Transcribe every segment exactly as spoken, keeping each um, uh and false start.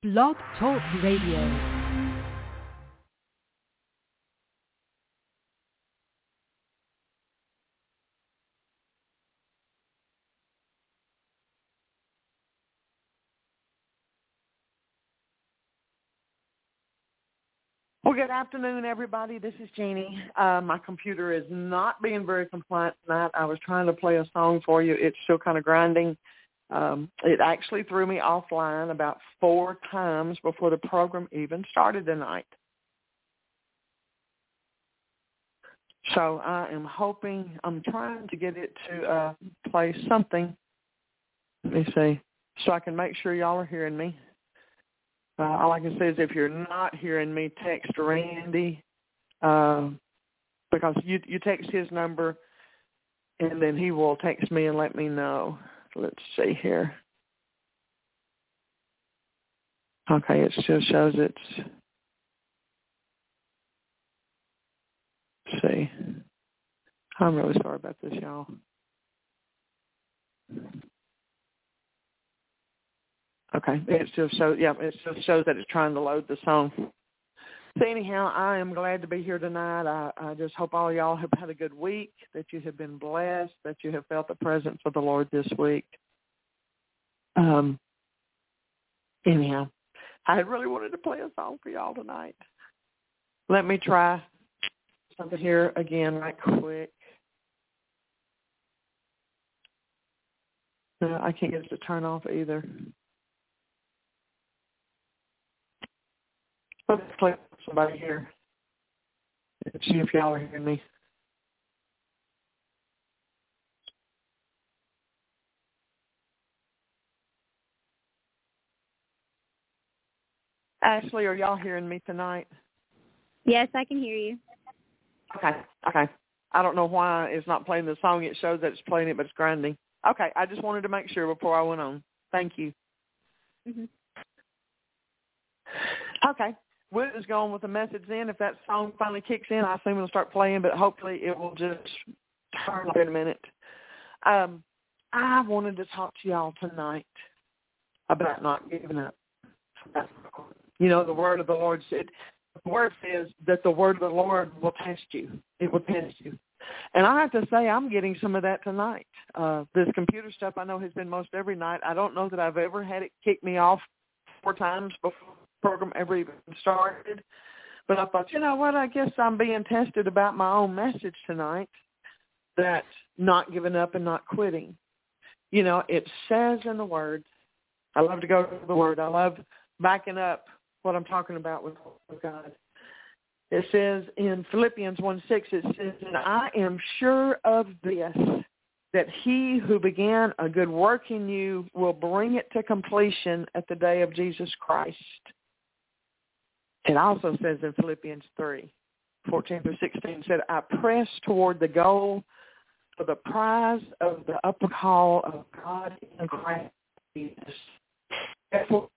Blog Talk Radio. Well, good afternoon, everybody. This is Jeannie. Uh, my computer is not being very compliant tonight. I was trying to play a song for you. It's still kind of grinding. Um, it actually threw me offline about four times before the program even started tonight. So I am hoping, I'm trying to get it to uh, play something. Let me see, so I can make sure y'all are hearing me. Uh, all I can say is if you're not hearing me, text Randy, uh, because you you text his number, and then he will text me and let me know. Let's see here. Okay, it still shows it's, let's see. I'm really sorry about this, y'all. Okay, it still shows, yeah, it still shows that it's trying to load the song. So anyhow, I am glad to be here tonight. I, I just hope all y'all have had a good week, that you have been blessed, that you have felt the presence of the Lord this week. Um. Anyhow, I really wanted to play a song for y'all tonight. Let me try something here again right quick. No, I can't get it to turn off either. Let's play for somebody here. Let's see if y'all are hearing me. Ashley, are y'all hearing me tonight? Yes, I can hear you. Okay, okay. I don't know why it's not playing the song. It shows that it's playing it, but it's grinding. Okay, I just wanted to make sure before I went on. Thank you. Mm-hmm. Okay. We'll just go on with the message then. If that song finally kicks in, I assume it'll start playing, but hopefully it will just turn up in a minute. Um, I wanted to talk to y'all tonight about not giving up. You know, the word of the Lord said, the word says that the word of the Lord will test you. It will test you. And I have to say, I'm getting some of that tonight. Uh, this computer stuff I know has been most every night. I don't know that I've ever had it kick me off four times before the program ever even started. But I thought, you know what, I guess I'm being tested about my own message tonight, that not giving up and not quitting. You know, it says in the Word, I love to go to the Word. I love backing up what I'm talking about with, with God. It says in Philippians one six, it says, and I am sure of this, that he who began a good work in you will bring it to completion at the day of Jesus Christ. It also says in Philippians three, fourteen through sixteen, said, I press toward the goal for the prize of the upper call of God in Christ Jesus. Therefore,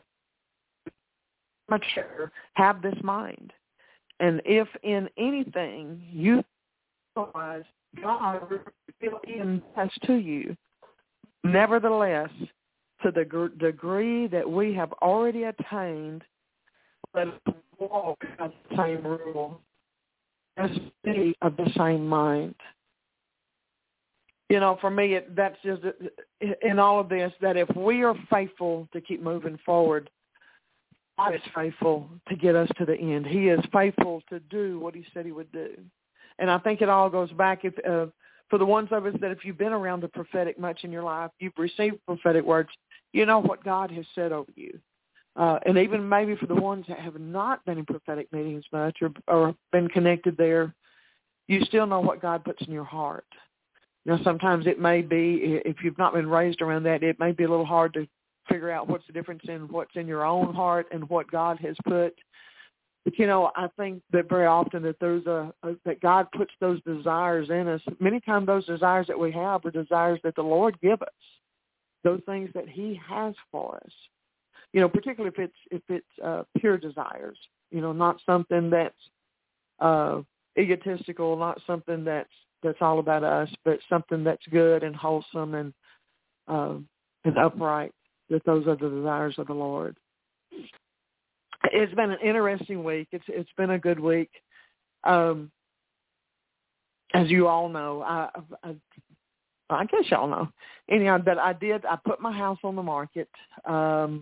mature, have this mind. And if in anything you realize God revealed in us to you, nevertheless, to the gr- degree that we have already attained, let us walk of the same rule, as be of the same mind. You know, for me, it, that's just in all of this, that if we are faithful to keep moving forward, God is faithful to get us to the end. He is faithful to do what he said he would do. And I think it all goes back, if uh, for the ones of us that if you've been around the prophetic much in your life, you've received prophetic words, you know what God has said over you. Uh, and even maybe for the ones that have not been in prophetic meetings much or, or been connected there, you still know what God puts in your heart. Now, sometimes it may be, if you've not been raised around that, it may be a little hard to figure out what's the difference in what's in your own heart and what God has put. But, you know, I think that very often that there's a, a that God puts those desires in us. Many times those desires that we have are desires that the Lord give us, those things that he has for us. You know, particularly if it's if it's uh, pure desires, you know, not something that's uh, egotistical, not something that's that's all about us, but something that's good and wholesome and uh, and upright. That those are the desires of the Lord. it's been an interesting week. It's it's been a good week. Um, as you all know, I, I I guess y'all know. Anyhow, but I did. I put my house on the market um,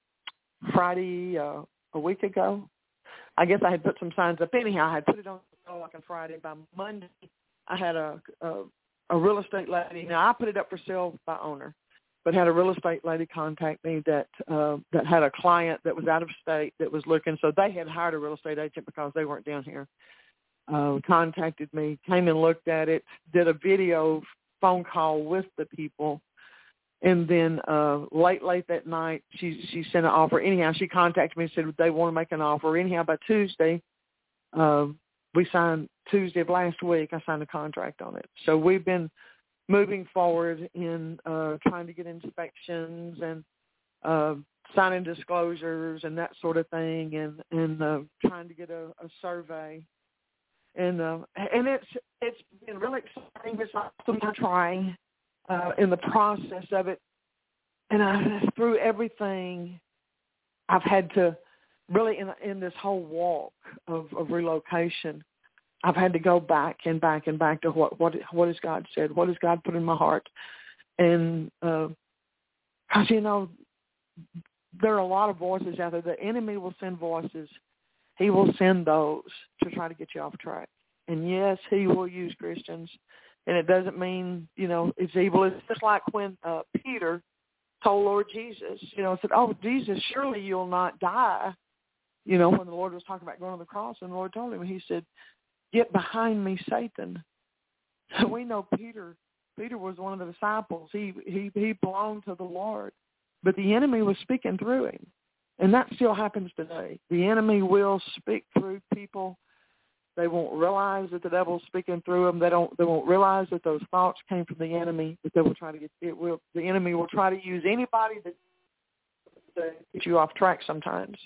Friday uh, a week ago. I guess I had put some signs up. Anyhow, I had put it on like on Friday. By Monday, I had a, a a real estate lady. Now I put it up for sale by owner, but had a real estate lady contact me that uh, that had a client that was out of state that was looking. So they had hired a real estate agent because they weren't down here. Uh, contacted me, came and looked at it, did a video phone call with the people, and then uh, late, late that night, she she sent an offer. Anyhow, she contacted me and said they want to make an offer. Anyhow, by Tuesday, uh, we signed, Tuesday of last week, I signed a contract on it. So we've been moving forward in uh, trying to get inspections and uh, signing disclosures and that sort of thing, and, and uh, trying to get a, a survey. And uh, and it's it's been really exciting. It's awesome trying uh, in the process of it. And I, through everything, I've had to really in in this whole walk of, of relocation, I've had to go back and back and back to what what what has God said, what has God put in my heart, and because uh, you know there are a lot of voices out there. The enemy will send voices. He will send those to try to get you off track. And, yes, he will use Christians. And it doesn't mean, you know, it's evil. It's just like when uh, Peter told Lord Jesus, you know, said, oh, Jesus, surely you'll not die. You know, when the Lord was talking about going on the cross, and the Lord told him, he said, get behind me, Satan. So we know Peter, Peter was one of the disciples. He, he, he belonged to the Lord. But the enemy was speaking through him. And that still happens today. The enemy will speak through people. They won't realize that the devil's speaking through them. They don't. They won't realize that those thoughts came from the enemy. That they will try to get. It will. The enemy will try to use anybody that to get you off track. Sometimes.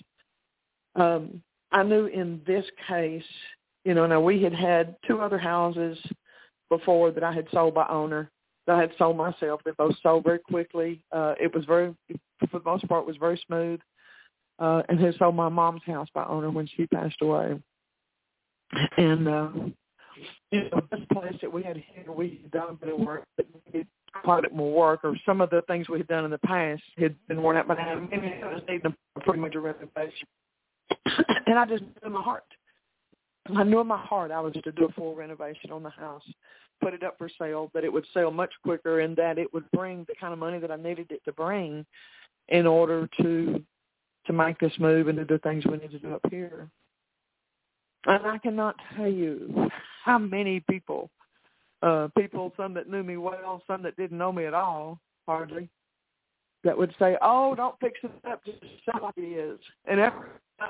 Um, I knew in this case, you know, now we had had two other houses before that I had sold by owner. That I had sold myself. They both sold very quickly. Uh, it was very, for the most part, it was very smooth. Uh, and had sold my mom's house by owner when she passed away. And, uh, you know, this place that we had here, we had done a bit of work, but we had quite a bit more work, or some of the things we had done in the past had been worn out by now. Maybe it was needing a pretty major renovation. And I just knew in my heart. I knew in my heart I was to do a full renovation on the house, put it up for sale, that it would sell much quicker, and that it would bring the kind of money that I needed it to bring in order to to make this move and to do things we need to do up here. And I cannot tell you how many people, uh, people, some that knew me well, some that didn't know me at all, hardly, that would say, oh, don't fix it up, just sound like it is. And every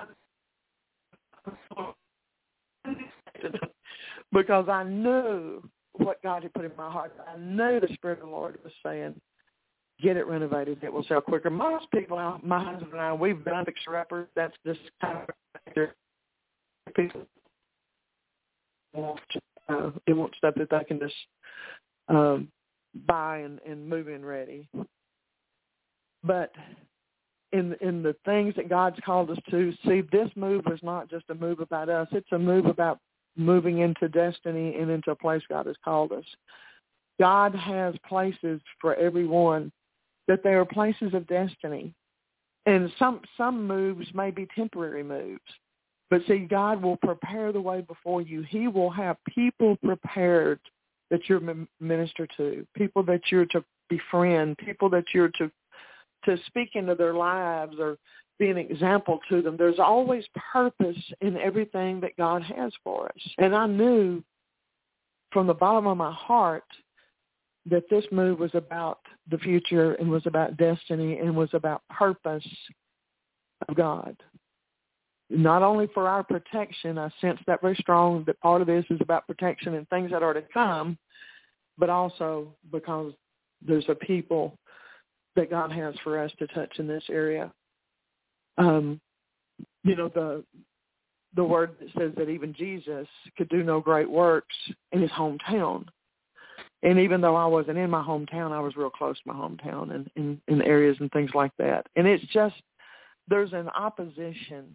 because I knew what God had put in my heart. I knew the Spirit of the Lord was saying, get it renovated. It will sell quicker. Most people, my husband and I, we've done fixer-uppers. That's just kind of people want, uh, they want stuff that they can just um, buy and, and move in ready. But in in the things that God's called us to, see, this move is not just a move about us. It's a move about moving into destiny and into a place God has called us. God has places for everyone, that they are places of destiny. And some some moves may be temporary moves. But see, God will prepare the way before you. He will have people prepared that you're to minister to, people that you're to befriend, people that you're to, to speak into their lives or be an example to them. There's always purpose in everything that God has for us. And I knew from the bottom of my heart that this move was about the future and was about destiny and was about purpose of God. Not only for our protection, I sense that very strong that part of this is about protection and things that are to come, but also because there's a people that God has for us to touch in this area. Um, you know, the the word that says that even Jesus could do no great works in his hometown. And even though I wasn't in my hometown, I was real close to my hometown and in, in areas and things like that. And it's just, there's an opposition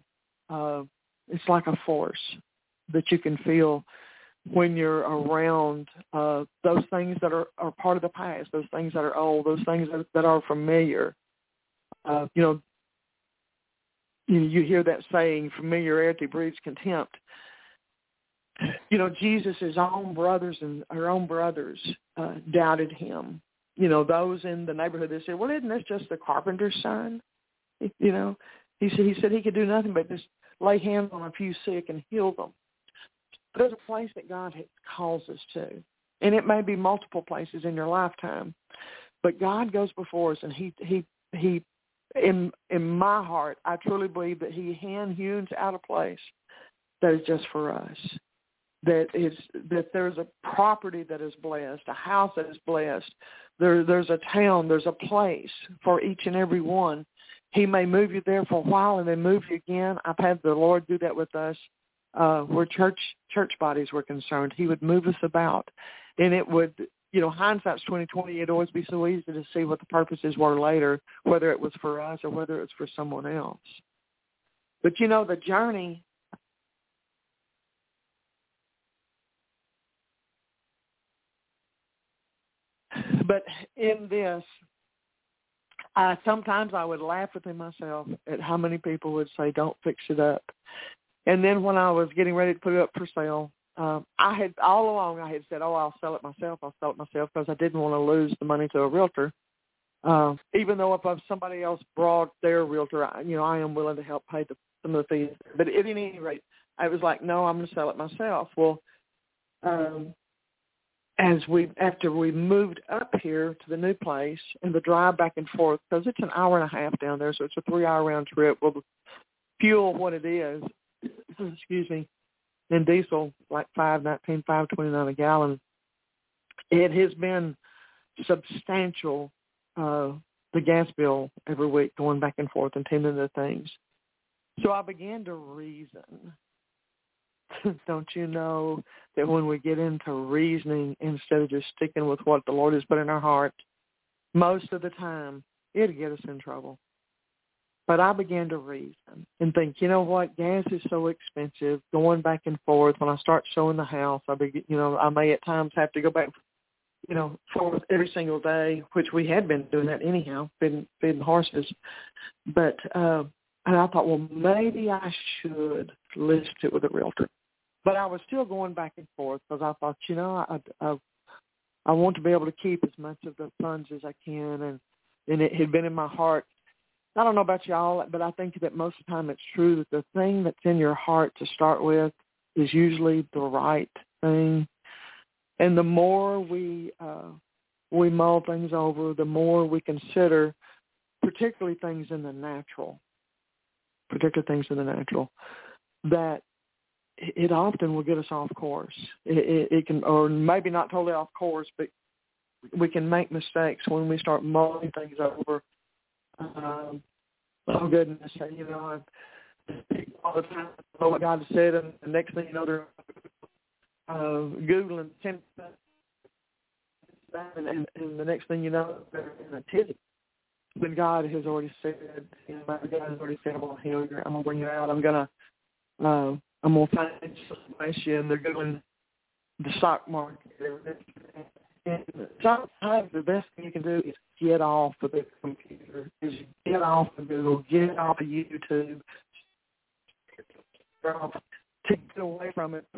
uh, it's like a force that you can feel when you're around uh, those things that are, are part of the past, those things that are old, those things that, that are familiar. Uh, you know, you, you hear that saying, familiarity breeds contempt. You know, Jesus' own brothers and her own brothers uh, doubted him. You know, those in the neighborhood, they said, well, isn't this just the carpenter's son? You know, he said, he said he could do nothing but just lay hands on a few sick and heal them. But there's a place that God calls us to, and it may be multiple places in your lifetime. But God goes before us, and he, he, he, in in my heart, I truly believe that he hand-hews out a place that is just for us. That is that there's a property that is blessed, a house that is blessed. There, there's a town, there's a place for each and every one. He may move you there for a while and then move you again. I've had the Lord do that with us. Uh, where church church bodies were concerned, he would move us about, and it would, you know, hindsight's twenty twenty. It'd always be so easy to see what the purposes were later, whether it was for us or whether it was for someone else. But you know, the journey. But in this, uh, sometimes I would laugh within myself at how many people would say, "Don't fix it up." And then when I was getting ready to put it up for sale, um, I had all along I had said, "Oh, I'll sell it myself. I'll sell it myself," because I didn't want to lose the money to a realtor. Uh, even though if somebody else brought their realtor, I, you know, I am willing to help pay the, some of the fees. But at any rate, I was like, "No, I'm going to sell it myself." Well, um, as we after we moved up here to the new place and the drive back and forth, because it's an hour and a half down there, so it's a three-hour round trip. Well, the fuel, what it is. Excuse me, and diesel, like five nineteen, five twenty-nine a gallon. It has been substantial, uh, the gas bill every week going back and forth and tending to things. So I began to reason. Don't you know that when we get into reasoning instead of just sticking with what the Lord has put in our heart, most of the time it'll get us in trouble. But I began to reason and think, you know what, gas is so expensive, going back and forth. When I start showing the house, I be, you know, I may at times have to go back, you know, forth every single day, which we had been doing that anyhow, feeding, feeding horses. But uh, and I thought, well, maybe I should list it with a realtor. But I was still going back and forth because I thought, you know, I, I I want to be able to keep as much of the funds as I can, and and it had been in my heart. I don't know about y'all, but I think that most of the time it's true that the thing that's in your heart to start with is usually the right thing. And the more we uh, we mull things over, the more we consider, particularly things in the natural, particular things in the natural, that it often will get us off course. It, it, it can, or maybe not totally off course, but we can make mistakes when we start mulling things over. Um, oh goodness, you know, I all the time know what God said, and the next thing you know, they're uh, Googling ten and, and, and the next thing you know, they're in a tizzy. When God has already said, you know, God has already said, I'm going to heal you, I'm going to bring you out, I'm going to, uh, I'm going to find you, and they're Googling the stock market. And sometimes the best thing you can do is get off of the computer, is get off of Google, get off of YouTube, to get away from it.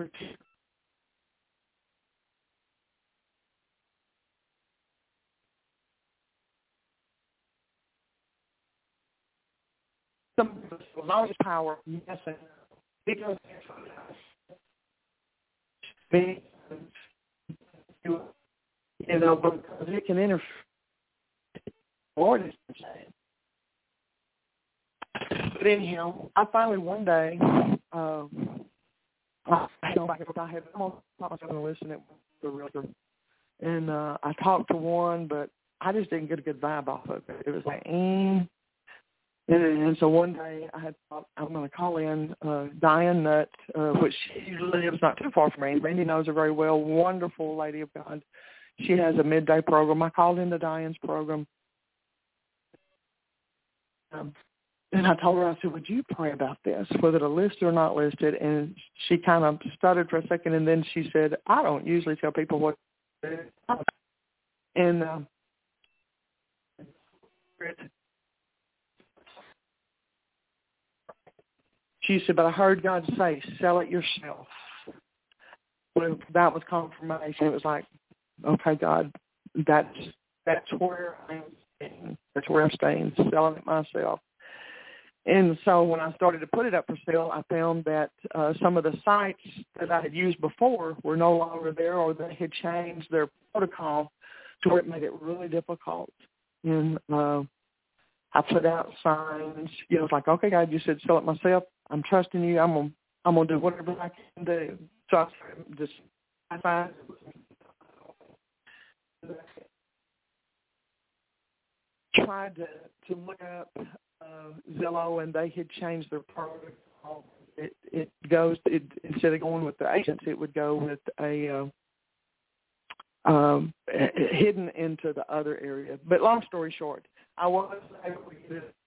Some people say, knowledge is power, yes, and because you know, because it can interfere. Lord is saying. But anyhow, I finally one day, um, I, I had almost thought myself going to listen to the realtor, and uh, I talked to one, but I just didn't get a good vibe off of it. It was like, mm. and, and so one day I had thought I'm going to call in uh, Diane Nutt, uh, which she lives not too far from me. Randy knows her very well. Wonderful lady of God. She has a midday program. I called into Diane's program. Um, And I told her, I said, would you pray about this, whether to list or not listed? And she kind of stuttered for a second, and then she said, I don't usually tell people what to do. And um, she said, but I heard God say, sell it yourself. When that was confirmation, it was like, okay, God, that's, that's where I'm staying. That's where I'm staying, selling it myself. And so when I started to put it up for sale, I found that uh, some of the sites that I had used before were no longer there, or they had changed their protocol to where it made it really difficult. And uh, I put out signs. You know, it's like, okay, God, you said sell it myself. I'm trusting you. I'm gonna, I'm gonna do whatever I can do. So I started just I find tried to to look up uh, Zillow, and they had changed their protocol. It it goes it, instead of going with the agents, it would go with a uh, um, hidden into the other area. But long story short, I was able to get it.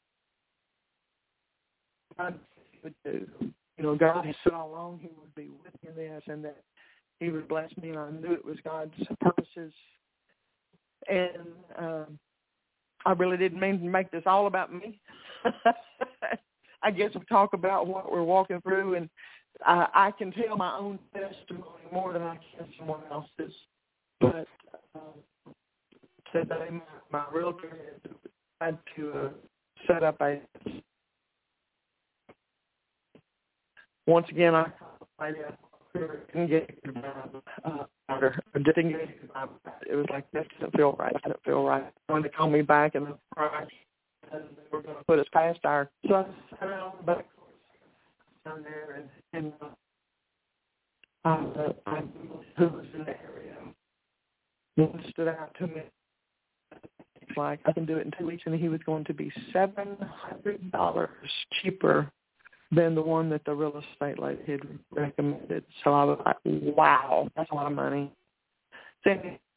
God would do. You know, God had said all along He would be with me in this, and that He would bless me, and I knew it was God's purposes. And um, I really didn't mean to make this all about me. I guess we talk about what we're walking through, and I, I can tell my own testimony more than I can someone else's. But uh, today, my, my realtor had to uh, set up a. Once again, I didn't get uh, order. Didn't get it was like this doesn't feel right. I didn't feel right. When they called me back and they were going to put us past our. So I sat around back down there and, and uh, uh, I who was in the area. One stood out to me. It's like I can do it in two weeks, and he was going to be seven hundred dollars cheaper than the one that the real estate lady had recommended. So I was like, wow, that's a lot of money. So,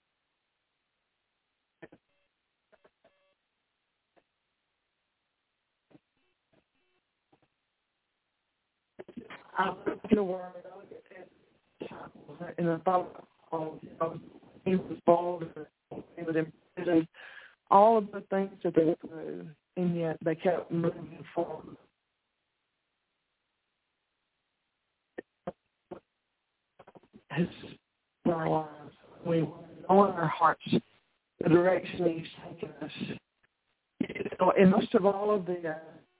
I put in a word, and I thought, oh, you know, he was bald, he was in prison, all of the things that they went through, and yet they kept moving forward. His our lives. We know in our hearts the direction He's taken us. You know, and most of all of the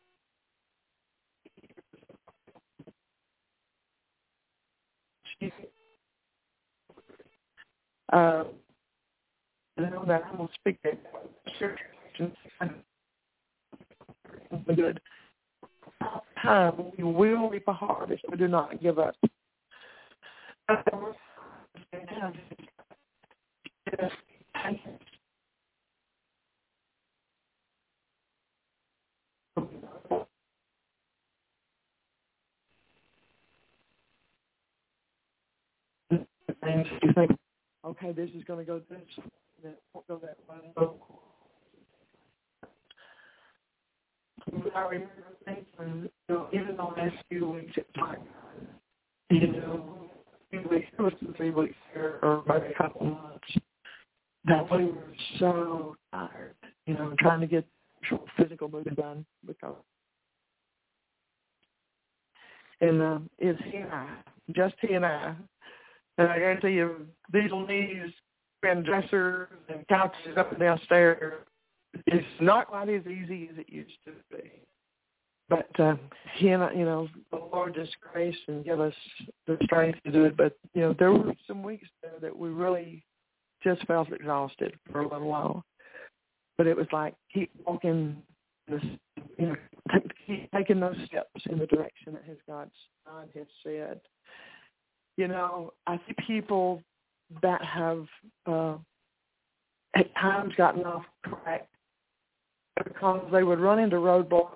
uh, uh, I know that I'm going to speak that good. Time we will reap a harvest. We do not give up. And you think, okay, this is going to go this, that won't go that way. I remember thinking, you know, even the last few weeks, it's like, you know, few weeks, it was three weeks here, or maybe a couple months, that we were so tired, you know, trying to get physical movement done because, and um, it's he and I, just he and I. And I guarantee you, diesel knees and dressers and couches up and downstairs, it's not quite as easy as it used to be. But uh, he and I, you know, the Lord just grace and give us the strength to do it. But, you know, there were some weeks there that we really just felt exhausted for a little while. But it was like keep walking, this, you know, keep taking those steps in the direction that his God, God has said. You know, I see people that have uh, at times gotten off track because they would run into roadblocks.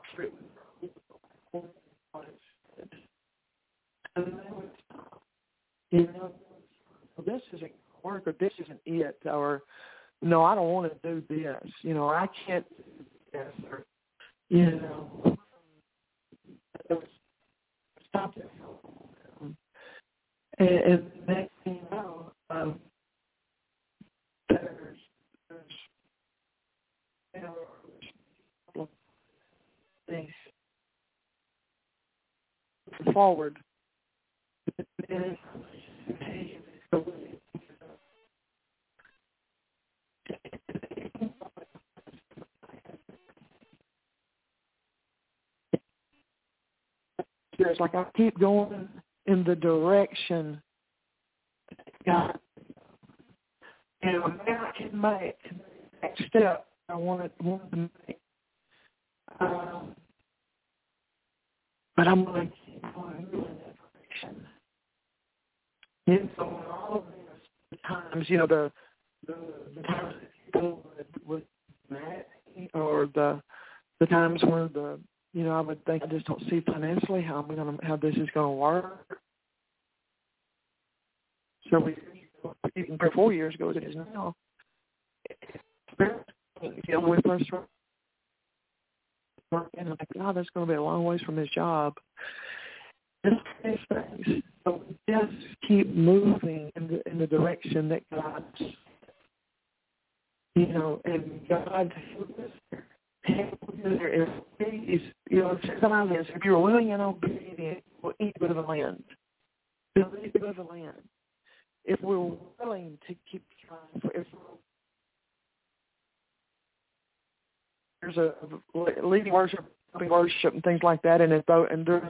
And they would stop. You know, this isn't work, or this isn't it, or no, I don't want to do this. You know, I can't do this. Or, you know, stop it. And, and the next thing you know, um, there's, there's, you know, things forward. It's like I keep going in the direction God, you know, now I can make the next step I wanted, wanted to make. Um, but I'm going to keep going in that direction. And so in all of these times, you know, the the, the times that people would, would mad at me, or the the times where the you know I would think I just don't see financially how I'm gonna how this is gonna work. So we even four years ago as it is now. You know, when we first started working, I'm like, God, that's going to be a long ways from his job. Just these things. So we just keep moving in the in the direction that God's, you know, and God is there. If you know, sometimes if you're willing and obedient, we'll eat good of the land. We'll eat good of the land. If we're willing to keep trying, if there's a leading worship, worship, and things like that, and it and there's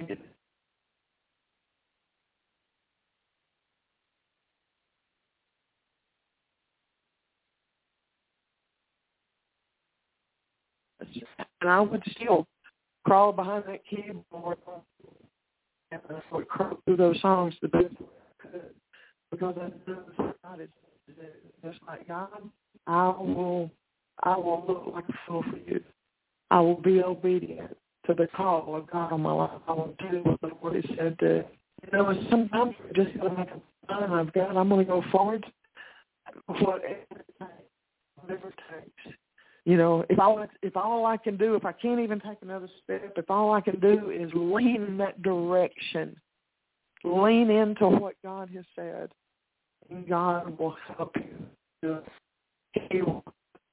and I would still crawl behind that keyboard and I would crawl through those songs the best way I could, because I knew that God is just like God. I will, I will look like a fool for you. I will be obedient to the call of God on my life. I will do what the Lord has said to. You know, and sometimes we just got to make a plan of God. I'm going to go forward, whatever it takes. Whatever it takes. You know, if all if all I can do, if I can't even take another step, if all I can do is lean in that direction, lean into what God has said, and God will help you do it. He will.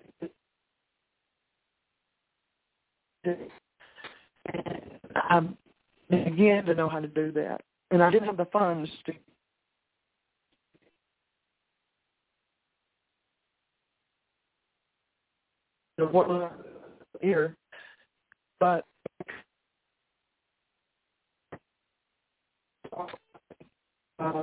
And I'm, again, to know how to do that. And I didn't have the funds to. What here, but uh,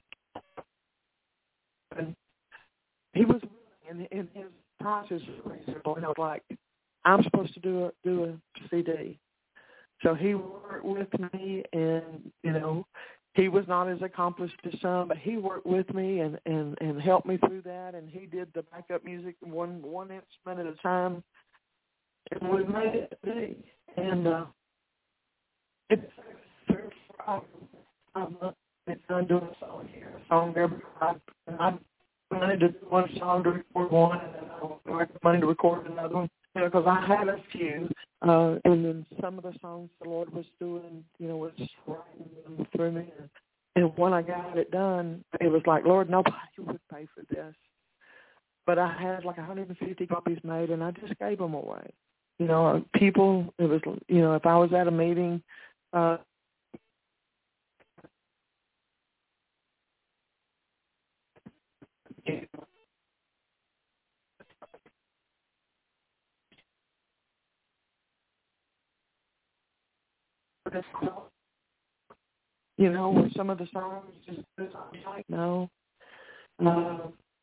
and he was in, in his process was reasonable. And I was like, I'm supposed to do a do a C D, so he worked with me, and you know, he was not as accomplished as some, but he worked with me and, and, and helped me through that, and he did the backup music one one instrument at a time. And we made it big. And uh, it's I've been done doing a song here, a song there. I, I wanted to do one song to record one, and then I got money to record another one. You know, because I had a few, uh, and then some of the songs the Lord was doing, you know, was writing them through me. And, and when I got it done, it was like, Lord, nobody would pay for this. But I had like one hundred fifty copies made, and I just gave them away. You know, people, it was, you know, if I was at a meeting, uh, you know, some of the songs just, I'm like, no. Uh,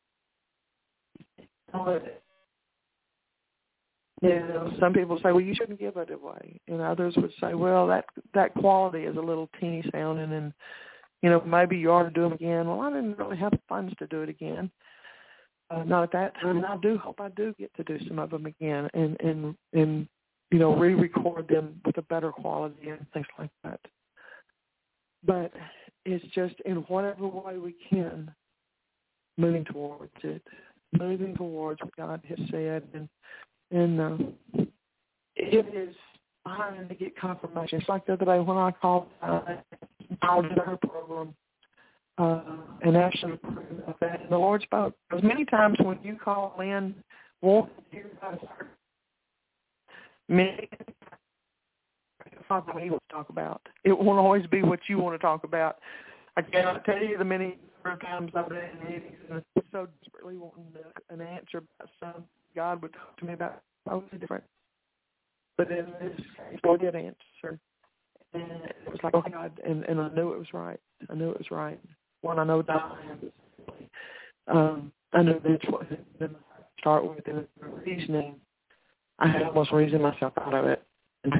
you know, some people say, well, you shouldn't give it away. And others would say, well, that that quality is a little teeny sounding, and, you know, maybe you ought to do them again. Well, I didn't really have the funds to do it again. Uh, not at that time. And I do hope I do get to do some of them again and, and, and you know, re-record them with a better quality and things like that. But it's just in whatever way we can, moving towards it, moving towards what God has said. And, and uh, it is trying to get confirmation. It's like the other day when I called, uh, called into her program uh, and asked them about that. And the Lord spoke. Because many times when you call in, want to hear about a certain many Father, what He wants to talk about. It won't always be what you want to talk about. I cannot tell you the many times I've been in meetings and so desperately wanting an answer about something God would talk to me about totally different. But in this case, Lord did answer. And it was like, oh, God, and, and I knew it was right. I knew it was right. One, I know that um, I knew that's what to start with. And the reasoning, I had almost reasoned myself out of it. And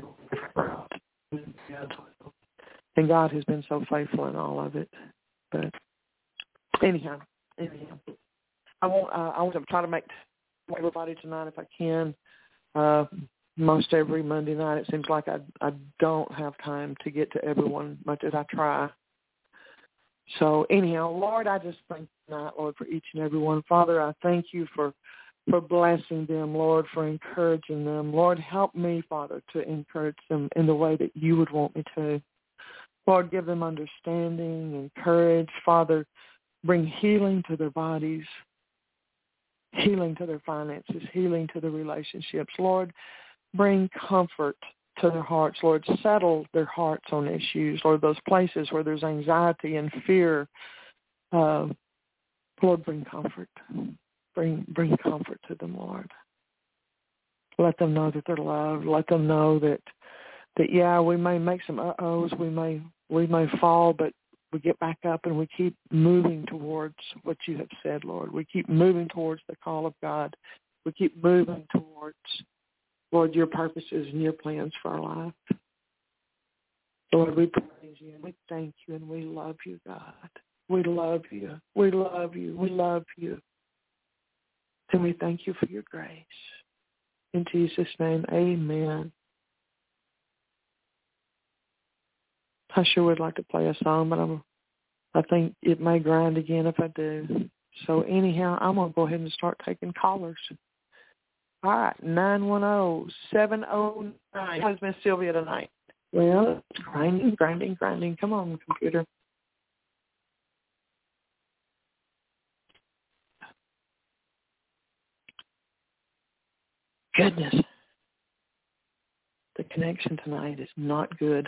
And God has been so faithful in all of it. But anyhow, anyhow, I want uh, I want to try to make everybody tonight if I can. Uh, most every Monday night, it seems like I I don't have time to get to everyone much as I try. So anyhow, Lord, I just thank you tonight, Lord, for each and every one. Father, I thank you for for blessing them, Lord, for encouraging them. Lord, help me, Father, to encourage them in the way that you would want me to. Lord, give them understanding and courage. Father, bring healing to their bodies, healing to their finances, healing to their relationships. Lord, bring comfort to their hearts. Lord, settle their hearts on issues. Lord, those places where there's anxiety and fear, uh, Lord, bring comfort. Bring bring comfort to them, Lord. Let them know that they're loved. Let them know that, that yeah, we may make some uh-ohs. We may, we may fall, but we get back up and we keep moving towards what you have said, Lord. We keep moving towards the call of God. We keep moving towards, Lord, your purposes and your plans for our life. Lord, we praise you and we thank you and we love you, God. We love you. We love you. We love you. And we thank you for your grace. In Jesus' name, amen. I sure would like to play a song, but I'm, I think it may grind again if I do. So anyhow, I'm going to go ahead and start taking callers. All right, nine one zero, seven zero nine. How's Miss Sylvia tonight? Well, it's grinding, grinding, grinding. Come on, computer. Goodness. The connection tonight is not good.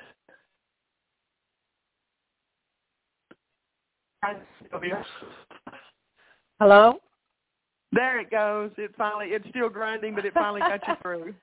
Hello? There it goes. It finally, it's still grinding, but it finally got you through.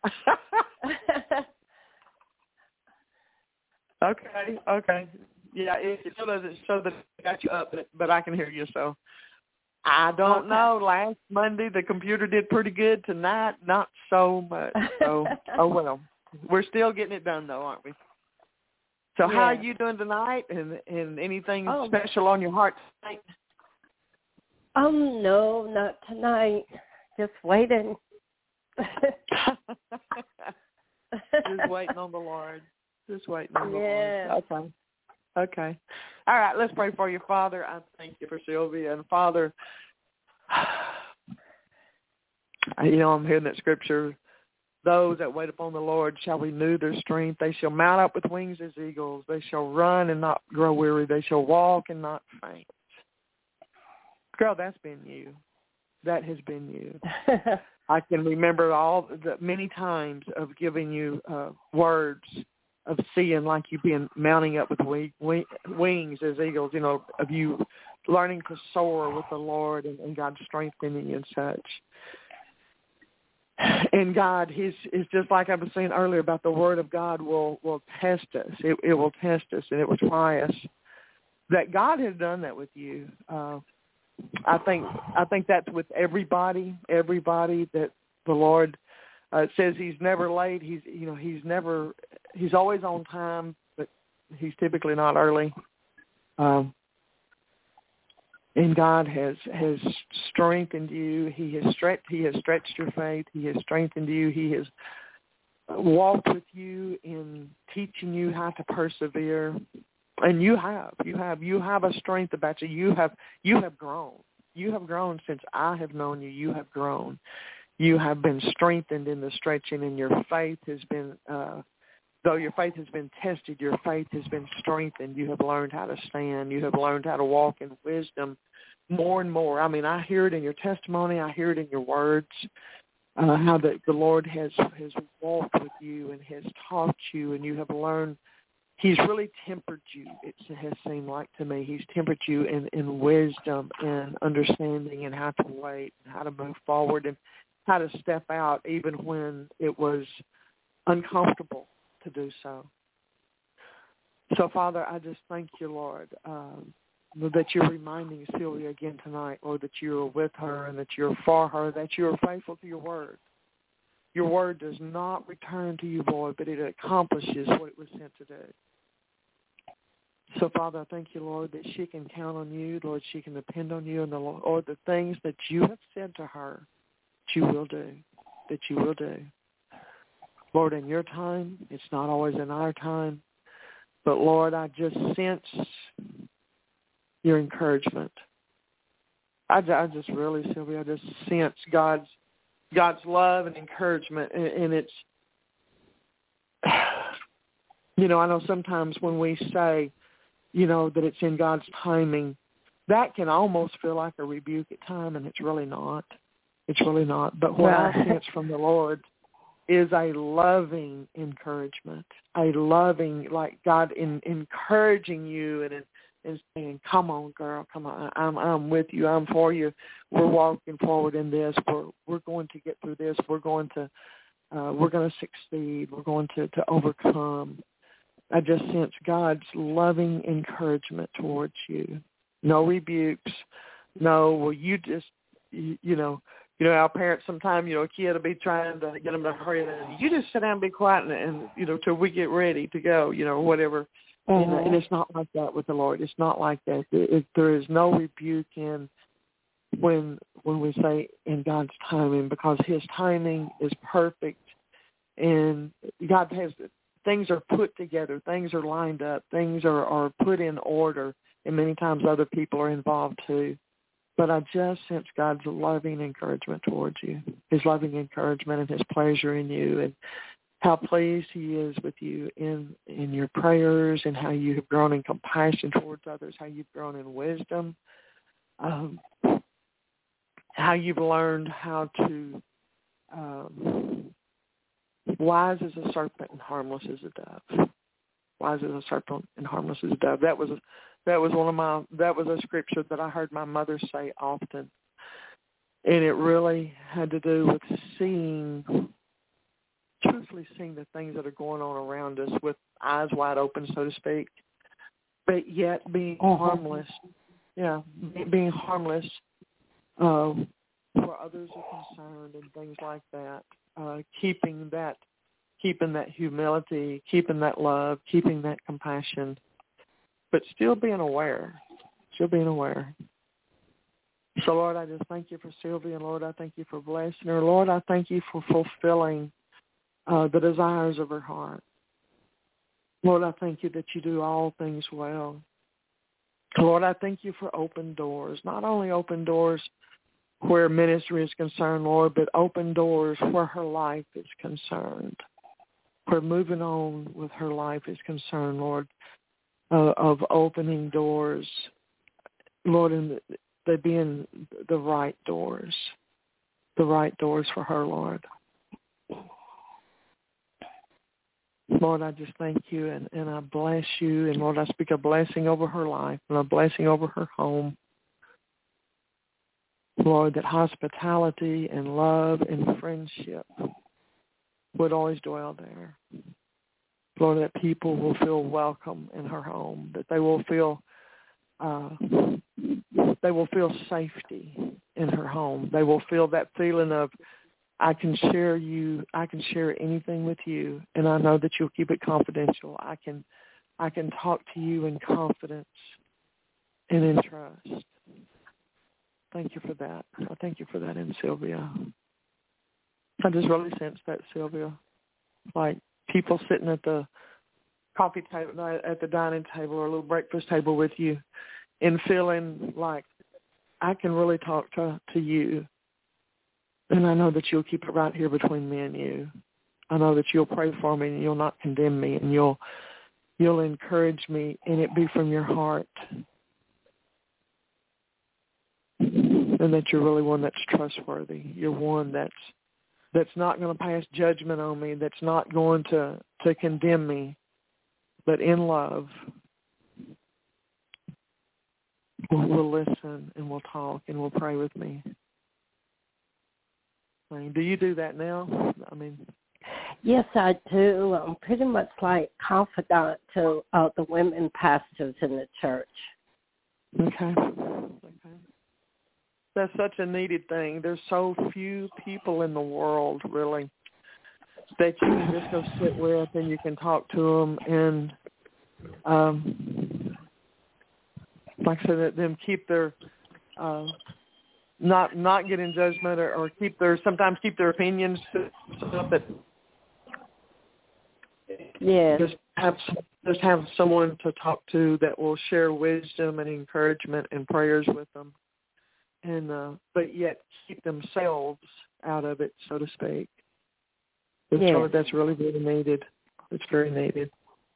okay, okay. Yeah, it, it still doesn't show that it got you up, but, but I can hear you, so. I don't okay. know. Last Monday, the computer did pretty good. Tonight, not so much. So, oh, well. We're still getting it done, though, aren't we? So yeah. How are you doing tonight? And, and anything oh. special on your heart tonight? Um, no, not tonight. Just waiting. Just waiting on the Lord. Just waiting on the yeah. Lord. Okay. Okay. All right, let's pray for you. Father, I thank you for Sylvia. And Father, you know, I'm hearing that scripture, those that wait upon the Lord shall renew their strength. They shall mount up with wings as eagles. They shall run and not grow weary. They shall walk and not faint. Girl, that's been you. That has been you. I can remember all the many times of giving you uh, words of seeing like you being mounting up with wing, wing, wings as eagles, you know, of you learning to soar with the Lord and, and God strengthening you and such. And God, He's is just like I was saying earlier about the Word of God will, will test us. It, it will test us and it will try us. That God has done that with you. Uh, I think I think that's with everybody. Everybody that the Lord uh, says He's never late. He's you know He's never He's always on time, but He's typically not early. Um, and God has has strengthened you. He has stretched He has stretched your faith. He has strengthened you. He has walked with you in teaching you how to persevere. And you have, you have, you have a strength about you. You have, you have grown. You have grown since I have known you. You have grown. You have been strengthened in the stretching, and your faith has been, uh, though your faith has been tested, your faith has been strengthened. You have learned how to stand. You have learned how to walk in wisdom more and more. I mean, I hear it in your testimony. I hear it in your words, uh, how the, the Lord has, has walked with you and has taught you, and you have learned. He's really tempered you, it has seemed like to me. He's tempered you in, in wisdom and understanding and how to wait and how to move forward and how to step out even when it was uncomfortable to do so. So, Father, I just thank you, Lord, um, that you're reminding Sylvia again tonight, Lord, that you're with her and that you're for her, that you're faithful to your word. Your word does not return to you, Lord, but it accomplishes what it was sent to do. So, Father, I thank you, Lord, that she can count on you, Lord, she can depend on you, and the Lord, the things that you have said to her, that you will do, that you will do. Lord, in your time, it's not always in our time, but, Lord, I just sense your encouragement. I, I just really, Sylvia, I just sense God's God's love and encouragement, and, and it's, you know, I know sometimes when we say, you know, that it's in God's timing, that can almost feel like a rebuke at times, and it's really not. It's really not. But what I sense from the Lord is a loving encouragement, a loving, like God in, encouraging you and, and saying, come on, girl, come on, I'm I'm with you, I'm for you. We're walking forward in this. We're we're going to get through this. We're going to uh, we're going to succeed. We're going to, to overcome. I just sense God's loving encouragement towards you. No rebukes. No, well, you just, you, you know, you know, our parents sometimes, you know, a kid will be trying to get them to hurry, and you just sit down and be quiet, and, and you know, till we get ready to go, you know, whatever. Mm-hmm. And, and it's not like that with the Lord. It's not like that. It, it, there is no rebuke in when when we say in God's timing, because his timing is perfect, and God has, things are put together, things are lined up, things are, are put in order, and many times other people are involved too. But I just sense God's loving encouragement towards you, his loving encouragement and his pleasure in you, and how pleased he is with you in, in your prayers, and how you have grown in compassion towards others, how you've grown in wisdom, um, how you've learned how to, um, wise as a serpent and harmless as a dove. Wise as a serpent and harmless as a dove. That was a, that was one of my, that was a scripture that I heard my mother say often. And it really had to do with seeing, truthfully seeing the things that are going on around us with eyes wide open, so to speak, but yet being uh-huh. harmless. Yeah, being harmless uh, where others are concerned and things like that. Uh, keeping that, keeping that humility, keeping that love, keeping that compassion, but still being aware, still being aware. So, Lord, I just thank you for Sylvia, and Lord, I thank you for blessing her. Lord, I thank you for fulfilling uh, the desires of her heart. Lord, I thank you that you do all things well. Lord, I thank you for open doors, not only open doors where ministry is concerned, Lord, but open doors where her life is concerned, where moving on with her life is concerned, Lord, uh, of opening doors, Lord, and they being the right doors, the right doors for her, Lord. Lord, I just thank you, and, and I bless you, and Lord, I speak a blessing over her life and a blessing over her home. Lord, that hospitality and love and friendship would always dwell there. Lord, that people will feel welcome in her home, that they will feel uh, they will feel safety in her home. They will feel that feeling of, I can share you, I can share anything with you, and I know that you'll keep it confidential. I can, I can talk to you in confidence and in trust. Thank you for that. I thank you for that in Sylvia. I just really sense that, Sylvia, like people sitting at the coffee table, at the dining table or a little breakfast table with you, and feeling like I can really talk to, to you. And I know that you'll keep it right here between me and you. I know that you'll pray for me and you'll not condemn me, and you'll you'll encourage me, and it be from your heart. And that you're really one that's trustworthy. You're one that's that's not going to pass judgment on me, that's not going to, to condemn me, but in love, we'll, we'll listen and we'll talk and we'll pray with me. I mean, do you do that now? I mean, yes, I do. I'm pretty much like confidant to uh, the women pastors in the church. Okay. Okay. That's such a needed thing. There's so few people in the world, really, that you can just go sit with and you can talk to them and, um, like I said, let them keep their, uh, not not get in judgment or, or keep their, sometimes keep their opinions to stuff that yeah. just have just have someone to talk to that will share wisdom and encouragement and prayers with them. And uh, but yet keep themselves out of it, so to speak. That's, yeah. really, that's really, really needed. It's very needed.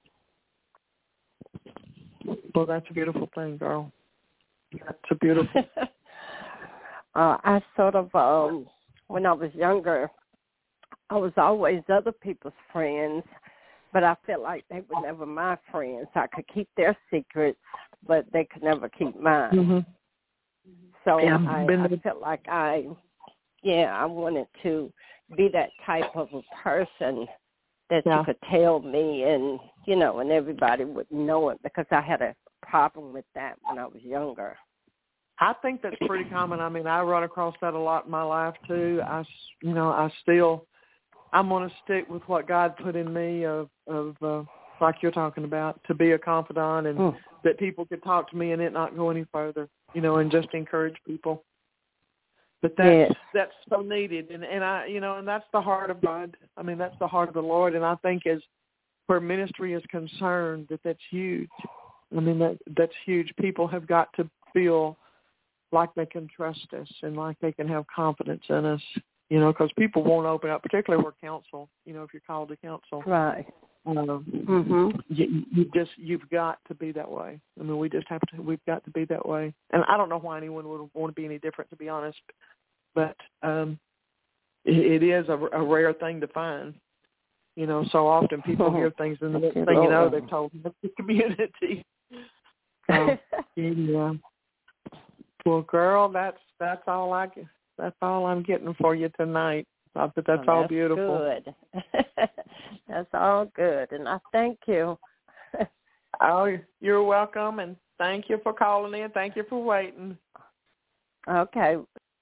Well, that's a beautiful thing, girl. That's a beautiful. uh, I sort of, um, when I was younger, I was always other people's friends, but I felt like they were never my friends. I could keep their secrets, but they could never keep mine. Mm-hmm. So yeah, I, I felt like I, yeah, I wanted to be that type of a person that yeah. you could tell me and, you know, and everybody would know it, because I had a problem with that when I was younger. I think that's pretty common. I mean, I run across that a lot in my life, too. I, you know, I still, I'm going to stick with what God put in me of, of uh, like you're talking about, to be a confidant and mm. that people could talk to me and it not go any further. You know, and just encourage people. But that's, yes. that's so needed. And, and, I, you know, and that's the heart of God. I mean, that's the heart of the Lord. And I think as where ministry is concerned, that that's huge. I mean, that that's huge. People have got to feel like they can trust us and like they can have confidence in us, you know, because people won't open up, particularly where counsel, you know, if you're called to counsel. Right. Um, mm-hmm. you, you just you've got to be that way. I mean, we just have to. We've got to be that way. And I don't know why anyone would want to be any different, to be honest. But um, it, it is a, a rare thing to find. You know, so often people hear things, and the next thing you know, they've told the community. Um, yeah. Well, girl, that's that's all I that's all I'm getting for you tonight. I bet that's, oh, all that's beautiful. Good. That's all good, and I thank you. Oh, you're welcome, and thank you for calling in. Thank you for waiting. Okay.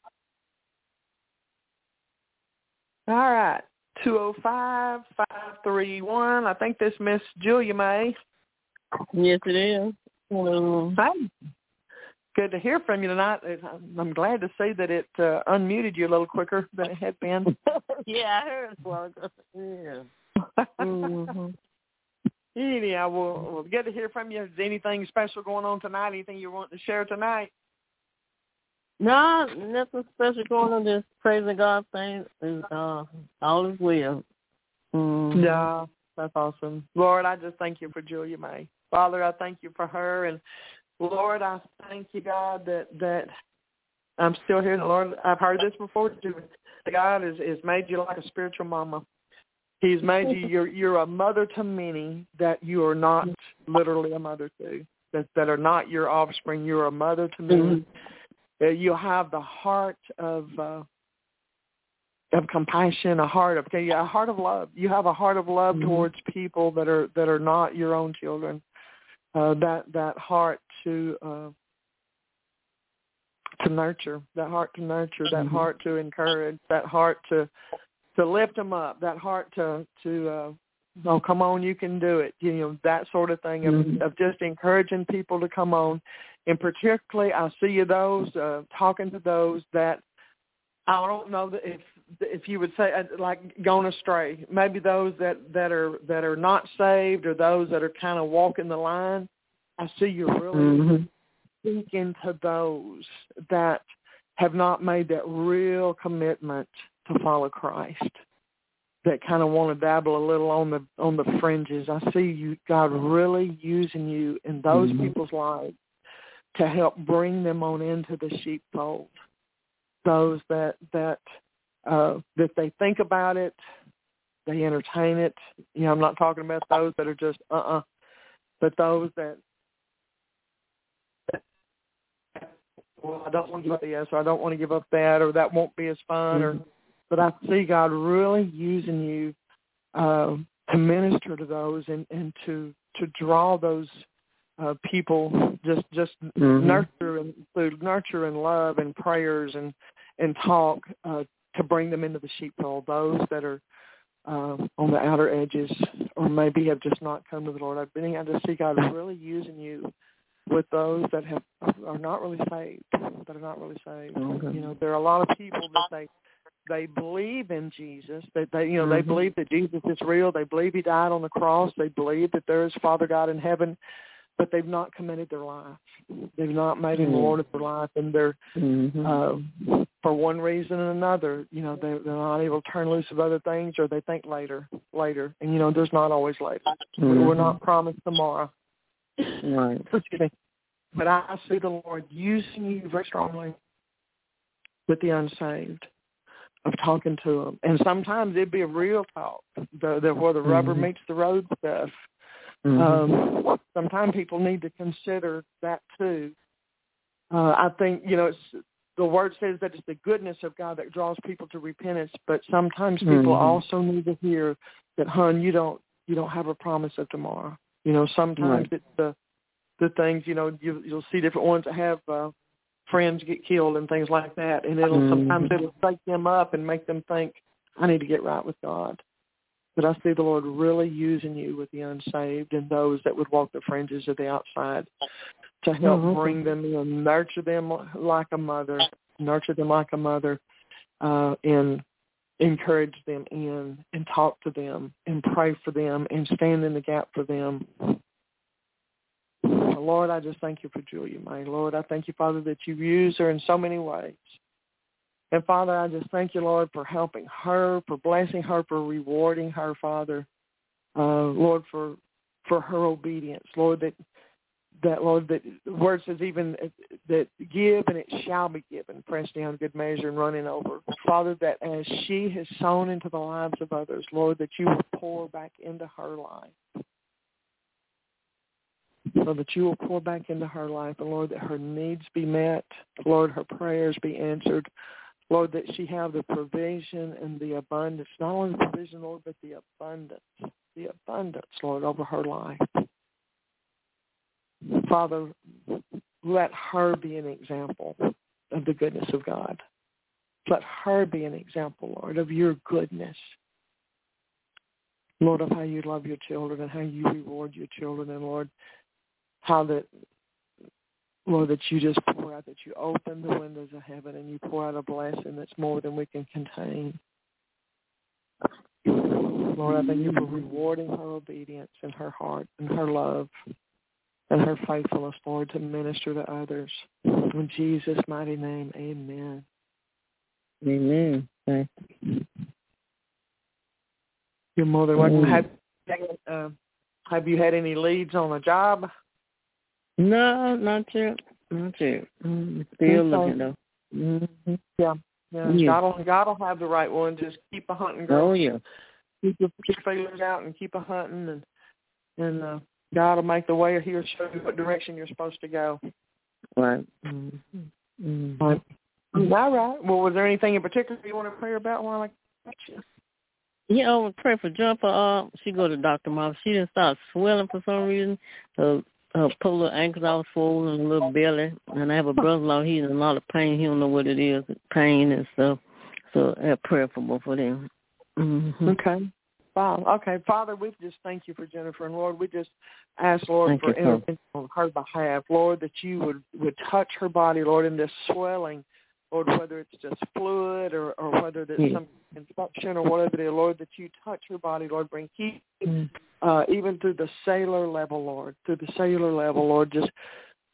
All right. two oh five, five three one. I think this Miss Julia May. Yes, it is. Um, Hi. Good to hear from you tonight. I'm glad to see that it uh, unmuted you a little quicker than it had been. yeah, I heard it. Yeah. mm-hmm. Anyhow, we'll, we'll get to hear from you. Is anything special going on tonight? Anything you want to share tonight? No, nothing special going on. Just praising God, things is uh, all is well. Mm-hmm. Yeah, that's awesome. Lord, I just thank you for Julia May. Father, I thank you for her, and Lord, I thank you, God, that that I'm still here. Lord, I've heard this before too. God has, has made you like a spiritual mama. He's made you, you're, you're a mother to many that you are not literally a mother to, that, that are not your offspring. You're a mother to many. Mm-hmm. Uh, you have the heart of uh, of compassion, a heart of okay, a heart of love. You have a heart of love mm-hmm. towards people that are that are not your own children. Uh, that that heart to uh, to nurture, that heart to nurture, that mm-hmm. heart to encourage, that heart to to lift them up, that heart to to uh, oh come on, you can do it, you know, that sort of thing of, mm-hmm. of just encouraging people to come on, and particularly I see you those uh, talking to those that I don't know that if if you would say like gone astray, maybe those that, that are that are not saved or those that are kind of walking the line. I see you really mm-hmm. speaking to those that have not made that real commitment to follow Christ, that kind of want to dabble a little on the on the fringes. I see you, God, really using you in those mm-hmm. people's lives to help bring them on into the sheepfold. Those that that uh, that they think about it, they entertain it. You know, I'm not talking about those that are just uh-uh, but those that, that well, I don't want to give up this, or I don't want to give up that, or that won't be as fun, mm-hmm. or but I see God really using you uh, to minister to those and, and to to draw those uh, people, just just mm-hmm. nurture and through nurture and love and prayers and and talk uh, to bring them into the sheepfold. Those that are uh, on the outer edges, or maybe have just not come to the Lord. I've been I just see God really using you with those that have are not really saved, that are not really saved. Okay. You know, there are a lot of people that they. They believe in Jesus. That they, you know, mm-hmm. they believe that Jesus is real. They believe He died on the cross. They believe that there is Father God in heaven, but they've not committed their life. They've not made Him mm-hmm. Lord of their life, and they're mm-hmm. uh, for one reason or another, you know, they're, they're not able to turn loose of other things, or they think later, later, and you know, there's not always later. Mm-hmm. We're not promised tomorrow. Right. Excuse me. But I see the Lord using you very strongly with the unsaved, of talking to them. And sometimes it'd be a real talk, the, the, where the rubber mm-hmm. meets the road stuff. Mm-hmm. Um, sometimes people need to consider that too. Uh, I think, you know, it's, the Word says that it's the goodness of God that draws people to repentance, but sometimes people mm-hmm. also need to hear that, hon, you don't you don't have a promise of tomorrow. You know, sometimes right. it's the the things, you know, you, you'll see different ones that have uh, friends get killed and things like that, and it'll mm-hmm. sometimes it'll wake them up and make them think, I need to get right with God. But I see the Lord really using you with the unsaved and those that would walk the fringes of the outside to help mm-hmm. bring them in, nurture them like a mother, nurture them like a mother, uh, and encourage them in and talk to them and pray for them and stand in the gap for them. Lord, I just thank you for Julia May. Lord, I thank you, Father, that you use her in so many ways. And, Father, I just thank you, Lord, for helping her, for blessing her, for rewarding her, Father. Uh, Lord, for for her obedience. Lord, that, that Lord, that the word says even that give and it shall be given, pressed down, good measure, and running over. Father, that as she has sown into the lives of others, Lord, that you will pour back into her life. So that you will pour back into her life, and Lord, that her needs be met. Lord, her prayers be answered. Lord, that she have the provision and the abundance, not only the provision, Lord, but the abundance, the abundance, Lord, over her life. Father, let her be an example of the goodness of God. Let her be an example, Lord, of your goodness. Lord, of how you love your children and how you reward your children, and Lord, how that, Lord, that you just pour out, that you open the windows of heaven and you pour out a blessing that's more than we can contain. Lord, I thank you for rewarding her obedience and her heart and her love and her faithfulness, Lord, to minister to others. In Jesus' mighty name, amen. Amen. Thank you. You're more than welcome. Have, uh, have you had any leads on a job? No, not yet. Not yet. Mm, still looking, though. Mm-hmm. Yeah. Yeah. yeah. God will, God will have the right one. Just keep a hunting, girl. Oh, yeah. Keep your, keep your feelers out and keep a hunting, and, and uh, God will make the way, or He'll show you what direction you're supposed to go. Right. Mm-hmm. Mm-hmm. Right. All right. Well, was there anything in particular you want to pray about while I got you? Yeah, I would pray for Jumper. Uh, she go to Doctor Mom. She didn't start swelling for some reason. Her, her polar ankles all swollen and a little belly. And I have a brother-in-law. He's in a lot of pain. He don't know what it is, pain and stuff. So I pray for both of them. Mm-hmm. Okay. Wow. Okay. Father, we just thank you for Jennifer. And, Lord, we just ask, Lord, thank for you, intervention on her behalf. Lord, that you would, would touch her body, Lord, in this swelling, Lord, whether it's just fluid or, or whether there's yeah. some infection or whatever it is, Lord, that you touch her body, Lord, bring heat, uh, even through the cellular level, Lord, through the cellular level, Lord, just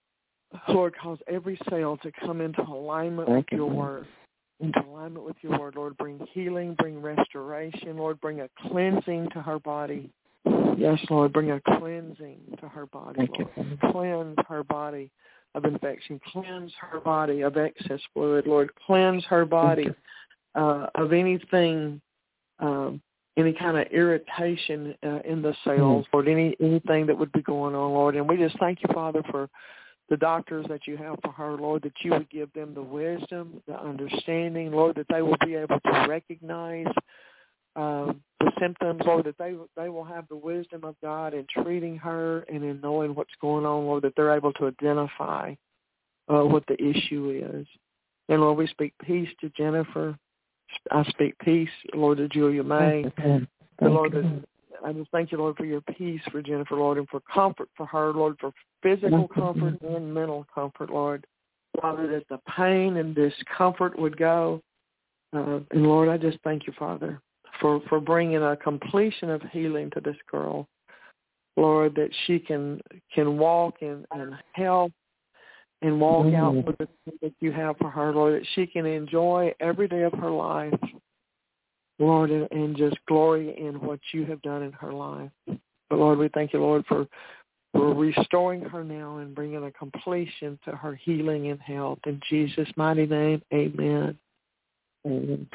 Lord, cause every cell to come into alignment with your word. Into alignment with your word, Lord. Bring healing, bring restoration. Lord, bring a cleansing to her body. Yes, Lord, bring a cleansing to her body, Lord. Cleanse her body of infection. Cleanse her body of excess fluid, Lord. Cleanse her body uh, of anything, um, any kind of irritation uh, in the cells, Lord, any anything that would be going on, Lord. And we just thank you, Father, for the doctors that you have for her, Lord, that you would give them the wisdom, the understanding, Lord, that they will be able to recognize uh, the symptoms, Lord, that they they will have the wisdom of God in treating her and in knowing what's going on, Lord, that they're able to identify uh, what the issue is. And, Lord, we speak peace to Jennifer. I speak peace, Lord, to Julia May. And, Lord, that I just thank you, Lord, for your peace for Jennifer, Lord, and for comfort for her, Lord, for physical comfort and mental comfort, Lord. Father, that the pain and discomfort would go. Uh, and, Lord, I just thank you, Father, for, for bringing a completion of healing to this girl, Lord, that she can can walk in, in health and walk out with the things that you have for her, Lord, that she can enjoy every day of her life, Lord, and, and just glory in what you have done in her life. But, Lord, we thank you, Lord, for, for restoring her now and bringing a completion to her healing and health. In Jesus' mighty name, amen. Amen.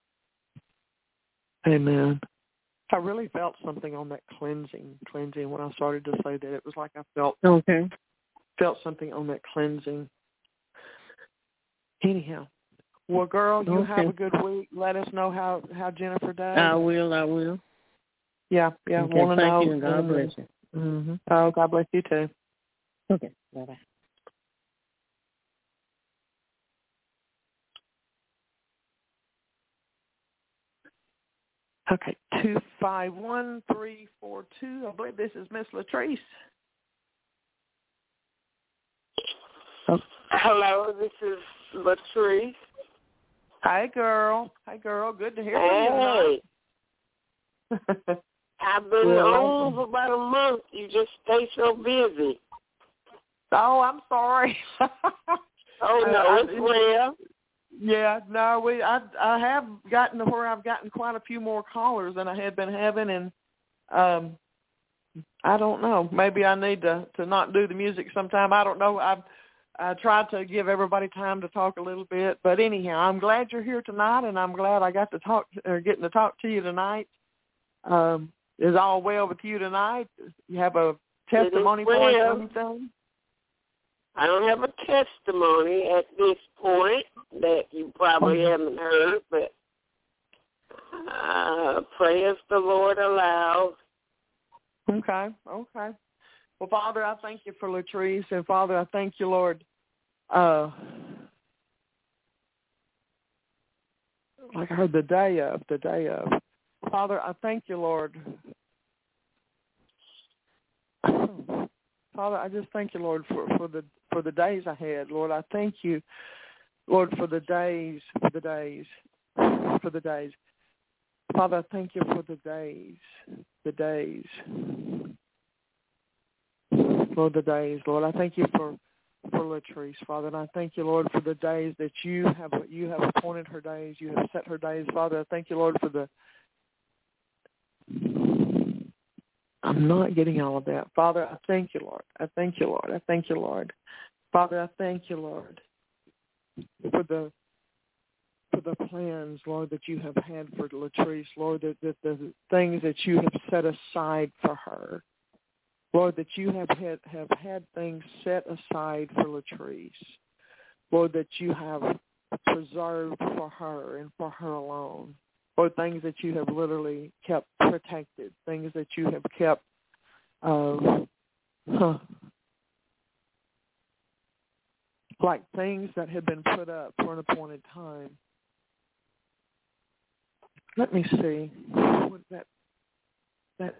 Amen. I really felt something on that cleansing, cleansing when I started to say that. It was like I felt okay. felt something on that cleansing. Anyhow. Well, girl, you okay. have a good week. Let us know how, how Jennifer does. I will, I will. Yeah, yeah. Okay, want to thank know. you, and God bless you. Mm-hmm. Oh, God bless you, too. Okay, bye-bye. Okay, two five one, three four two. I believe this is Miss Latrice. Oh. Hello, this is Latrice. Hi, girl. Hi, girl. Good to hear hey. from you tonight. I've been well, on for about a month. You just stay so busy. Oh, I'm sorry. oh, no, uh, it's well. Yeah, no, we I I have gotten to where I've gotten quite a few more callers than I had been having, and um, I don't know. Maybe I need to, to not do the music sometime. I don't know. I've I tried to give everybody time to talk a little bit, but anyhow, I'm glad you're here tonight, and I'm glad I got to talk or getting to talk to you tonight. Um, is all well with you tonight? You have a testimony well. for us or anything? I don't have a testimony at this point that you probably mm-hmm. haven't heard, but uh, pray as the Lord allows. Okay, okay. Well, Father, I thank you for Latrice, and Father, I thank you, Lord, uh, like I heard the day of, the day of. Father, I thank you, Lord. Father, I just thank you, Lord, for, for the for the days ahead. Lord, I thank you, Lord, for the days, for the days, for the days. Father, I thank you for the days, the days. Lord, the days, Lord, I thank you for, for Latrice, Father, and I thank you, Lord, for the days that you have you have appointed her days, you have set her days, Father. I thank you, Lord, for the. I'm not getting all of that, Father. I thank you, Lord. I thank you, Lord. I thank you, Lord, Father. I thank you, Lord, for the for the plans, Lord, that you have had for Latrice, Lord, that, that the things that you have set aside for her. Lord, that you have had, have had things set aside for Latrice. Lord, that you have preserved for her and for her alone. Lord, things that you have literally kept protected, things that you have kept, uh, huh, like things that have been put up for an appointed time. Let me see. What that, that,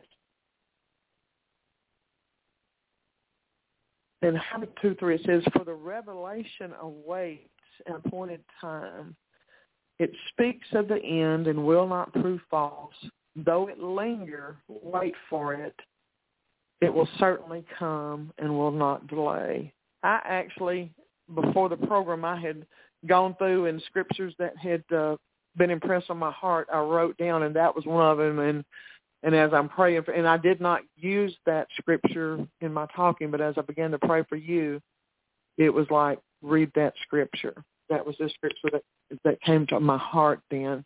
in Habakkuk two three, it says, for the revelation awaits an appointed time. It speaks of the end and will not prove false. Though it linger, wait for it. It will certainly come and will not delay. I actually, before the program, I had gone through and scriptures that had uh, been impressed on my heart, I wrote down, and that was one of them. And and as I'm praying, for, and I did not use that scripture in my talking, but as I began to pray for you, it was like, read that scripture. That was the scripture that, that came to my heart then.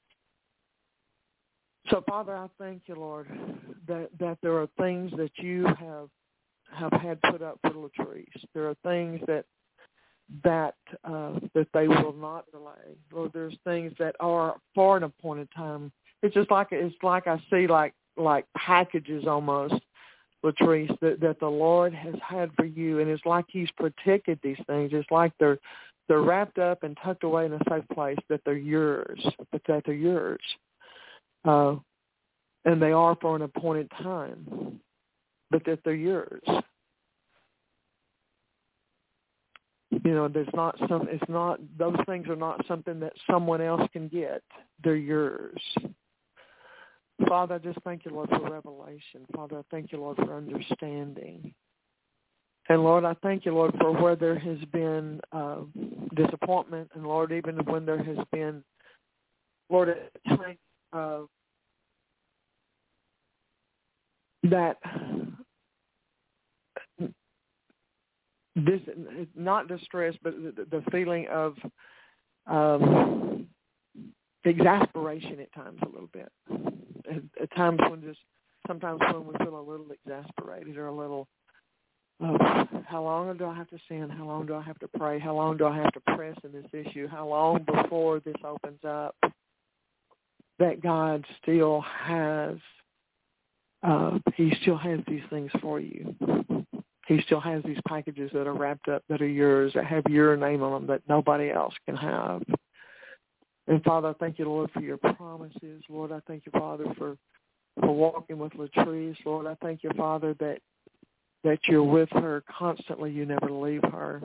So, Father, I thank you, Lord, that, that there are things that you have have had put up for Latrice. There are things that that uh, that they will not delay. Lord, there's things that are for an appointed time. It's just like it's like I see like like packages almost, Latrice, that, that the Lord has had for you, and it's like He's protected these things. It's like they're they're wrapped up and tucked away in a safe place, that they're yours, but that they're yours, uh, and they are for an appointed time, but that they're yours. You know, there's not some. It's not; those things are not something that someone else can get. They're yours. Father, I just thank you, Lord, for revelation. Father, I thank you, Lord, for understanding. And Lord, I thank you, Lord, for where there has been uh, disappointment, and Lord, even when there has been, Lord, uh, that. This not distress, but the, the feeling of um, exasperation at times, a little bit. At, at times when just sometimes when we feel a little exasperated or a little, oh, how long do I have to sin? How long do I have to pray? How long do I have to press in this issue? How long before this opens up? That God still has, uh, He still has these things for you. He still has these packages that are wrapped up, that are yours, that have your name on them, that nobody else can have. And, Father, I thank you, Lord, for your promises. Lord, I thank you, Father, for, for walking with Latrice. Lord, I thank you, Father, that that you're with her constantly. You never leave her.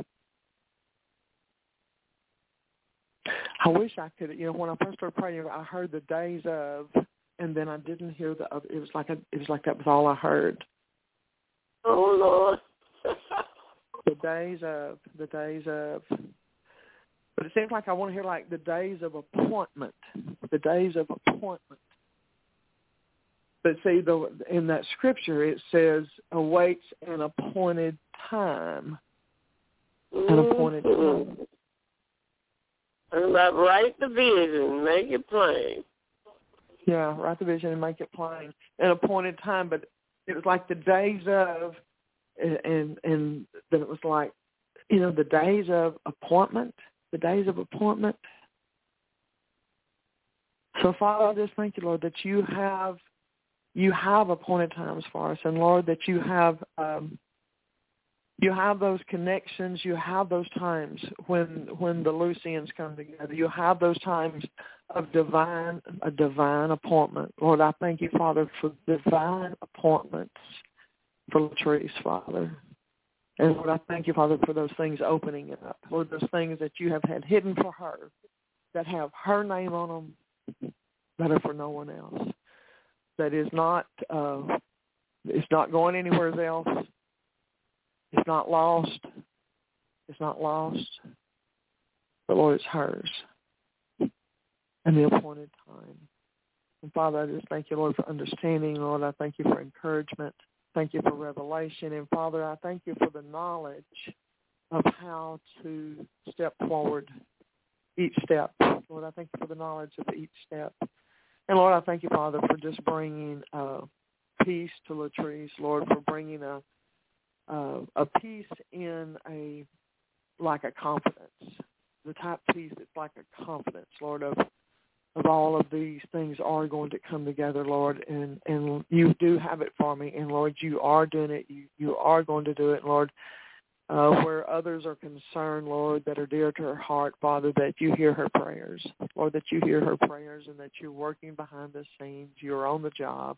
I wish I could, you know, when I first started praying, I heard the days of, and then I didn't hear the other. It was like, a, it was like that was all I heard. Oh, Lord. The days of, the days of. But it seems like I want to hear like the days of appointment, the days of appointment. But see, the, in that scripture it says awaits an appointed time. An appointed time. And about write the vision, make it plain. Yeah, write the vision and make it plain. An appointed time, but it was like the days of, and and then it was like, you know, the days of appointment, the days of appointment. So, Father, I just thank you, Lord, that you have, you have appointed times for us, and Lord, that you have, um, you have those connections, you have those times when when the loose ends come together. You have those times of divine, a divine appointment. Lord, I thank you, Father, for divine appointments for Latrice, Father. And Lord, I thank you, Father, for those things opening up. Lord, those things that you have had hidden for her, that have her name on them, that are for no one else. That is not, uh, it's not going anywhere else. It's not lost. It's not lost. But Lord, it's hers. And the appointed time. And Father, I just thank you, Lord, for understanding. Lord, I thank you for encouragement. Thank you for revelation. And Father, I thank you for the knowledge of how to step forward each step. Lord, I thank you for the knowledge of each step. And Lord, I thank you, Father, for just bringing uh, peace to Latrice. Lord, for bringing a uh, a peace in a, like a confidence. The type of peace that's like a confidence, Lord, of of all of these things are going to come together, Lord, and, and you do have it for me. And, Lord, you are doing it. You, you are going to do it, Lord. Uh, where others are concerned, Lord, that are dear to her heart, Father, that you hear her prayers. Lord, that you hear her prayers and that you're working behind the scenes. You're on the job.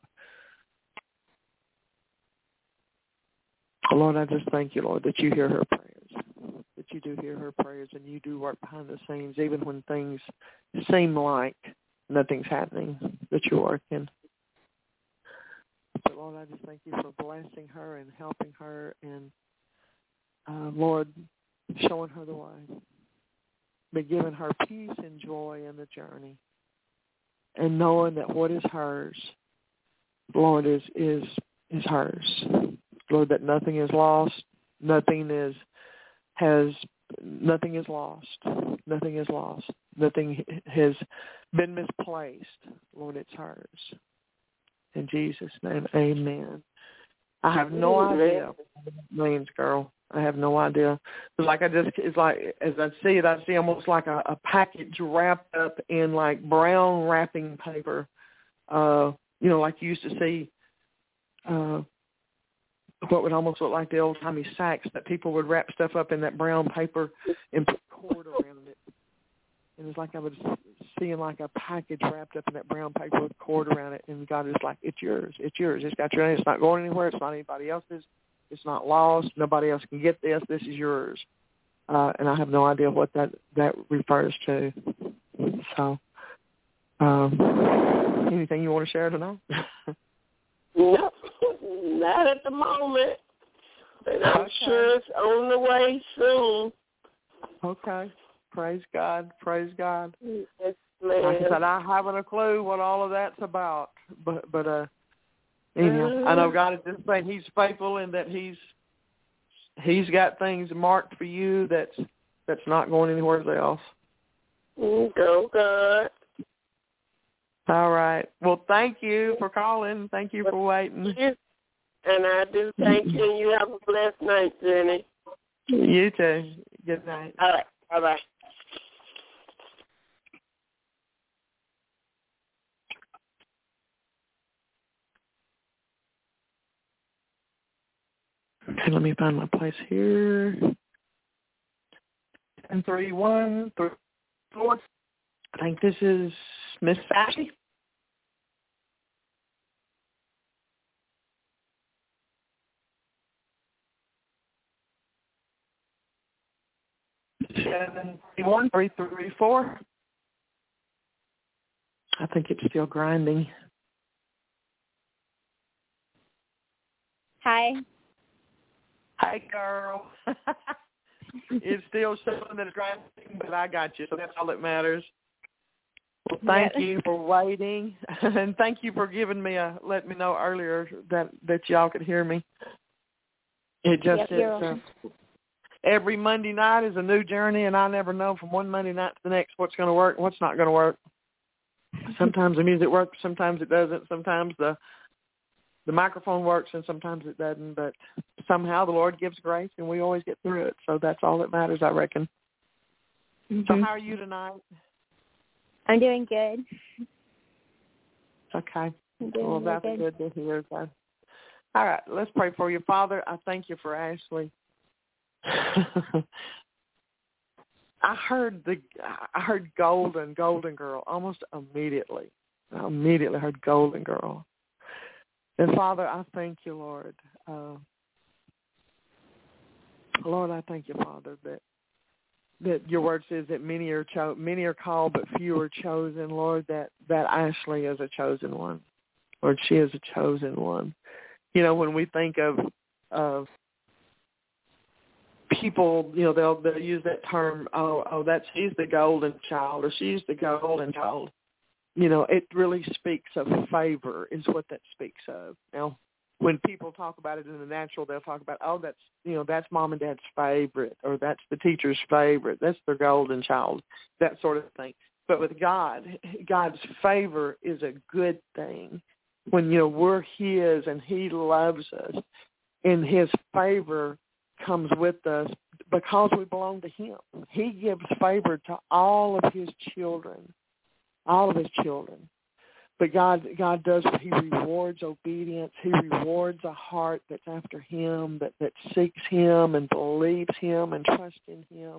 Lord, I just thank you, Lord, that you hear her prayers, that you do hear her prayers and you do work behind the scenes, even when things seem like nothing's happening, that you're working. So, Lord, I just thank you for blessing her and helping her. And, uh, Lord, showing her the way, but giving her peace and joy in the journey, and knowing that what is hers, Lord, is is is hers. Lord, that nothing is lost, nothing is has nothing is lost, nothing is lost, nothing has been misplaced. Lord, it's hers. In Jesus' name, amen. I have no idea what it means, girl. I have no idea. It's like I just, it's like, as I see it, I see almost like a, a package wrapped up in like brown wrapping paper. Uh, you know, like you used to see uh, what would almost look like the old-timey sacks that people would wrap stuff up in that brown paper and put cord around it. And it's like I was seeing like a package wrapped up in that brown paper with cord around it. And God is like, it's yours. It's yours. It's got your name. It's not going anywhere. It's not anybody else's. It's not lost. Nobody else can get this. This is yours. Uh, and I have no idea what that, that refers to. So, um, anything you want to share tonight? No, not at the moment. But I'm okay. sure it's on the way soon. Okay. Praise God. Praise God. Yes, like I ma'am. said, I haven't a clue what all of that's about. But, but uh, anyhow, mm-hmm. I know God is just saying He's faithful and that He's He's got things marked for you that's that's not going anywhere else. Go God. All right. Well, thank you for calling. Thank you for waiting. And I do thank you. And you have a blessed night, Jenny. You too. Good night. All right. Bye-bye. Okay, let me find my place here. ten three one three four. I think this is Miss Ashley. seven three one three three four. I think it's still grinding. Hi. Hi, girl. It's still showing that it's grinding, but I got you, so that's all that matters. Well, thank yeah. you for waiting, and thank you for giving me a, let me know earlier that, that y'all could hear me. It just yep, is, uh, every Monday night is a new journey, and I never know from one Monday night to the next what's going to work and what's not going to work. Sometimes the music works, sometimes it doesn't. Sometimes the the microphone works, and sometimes it doesn't. But somehow the Lord gives grace, and we always get through it. So that's all that matters, I reckon. Mm-hmm. So how are you tonight? I'm doing good. Okay. I'm doing Well, that's good. good to hear. All right, let's pray for you. Father, I thank you for Ashley. I heard the I heard golden, golden girl almost immediately. I immediately heard golden girl. And Father, I thank you, Lord. Uh, Lord, I thank you, Father, that that your word says that many are cho- many are called, but few are chosen. Lord, that that Ashley is a chosen one. Lord, she is a chosen one. You know, when we think of of people, you know, they'll they'll use that term, oh, oh, that's she's the golden child, or she's the golden child. You know, it really speaks of favor is what that speaks of. Now, when people talk about it in the natural, they'll talk about, oh, that's, you know, that's mom and dad's favorite, or that's the teacher's favorite, that's their golden child, that sort of thing. But with God, God's favor is a good thing. When, you know, we're his and he loves us, and his favor comes with us because we belong to him. He gives favor to all of his children, all of his children. But God, God does, he rewards obedience. He rewards a heart that's after him, that, that seeks him and believes him and trusts in him.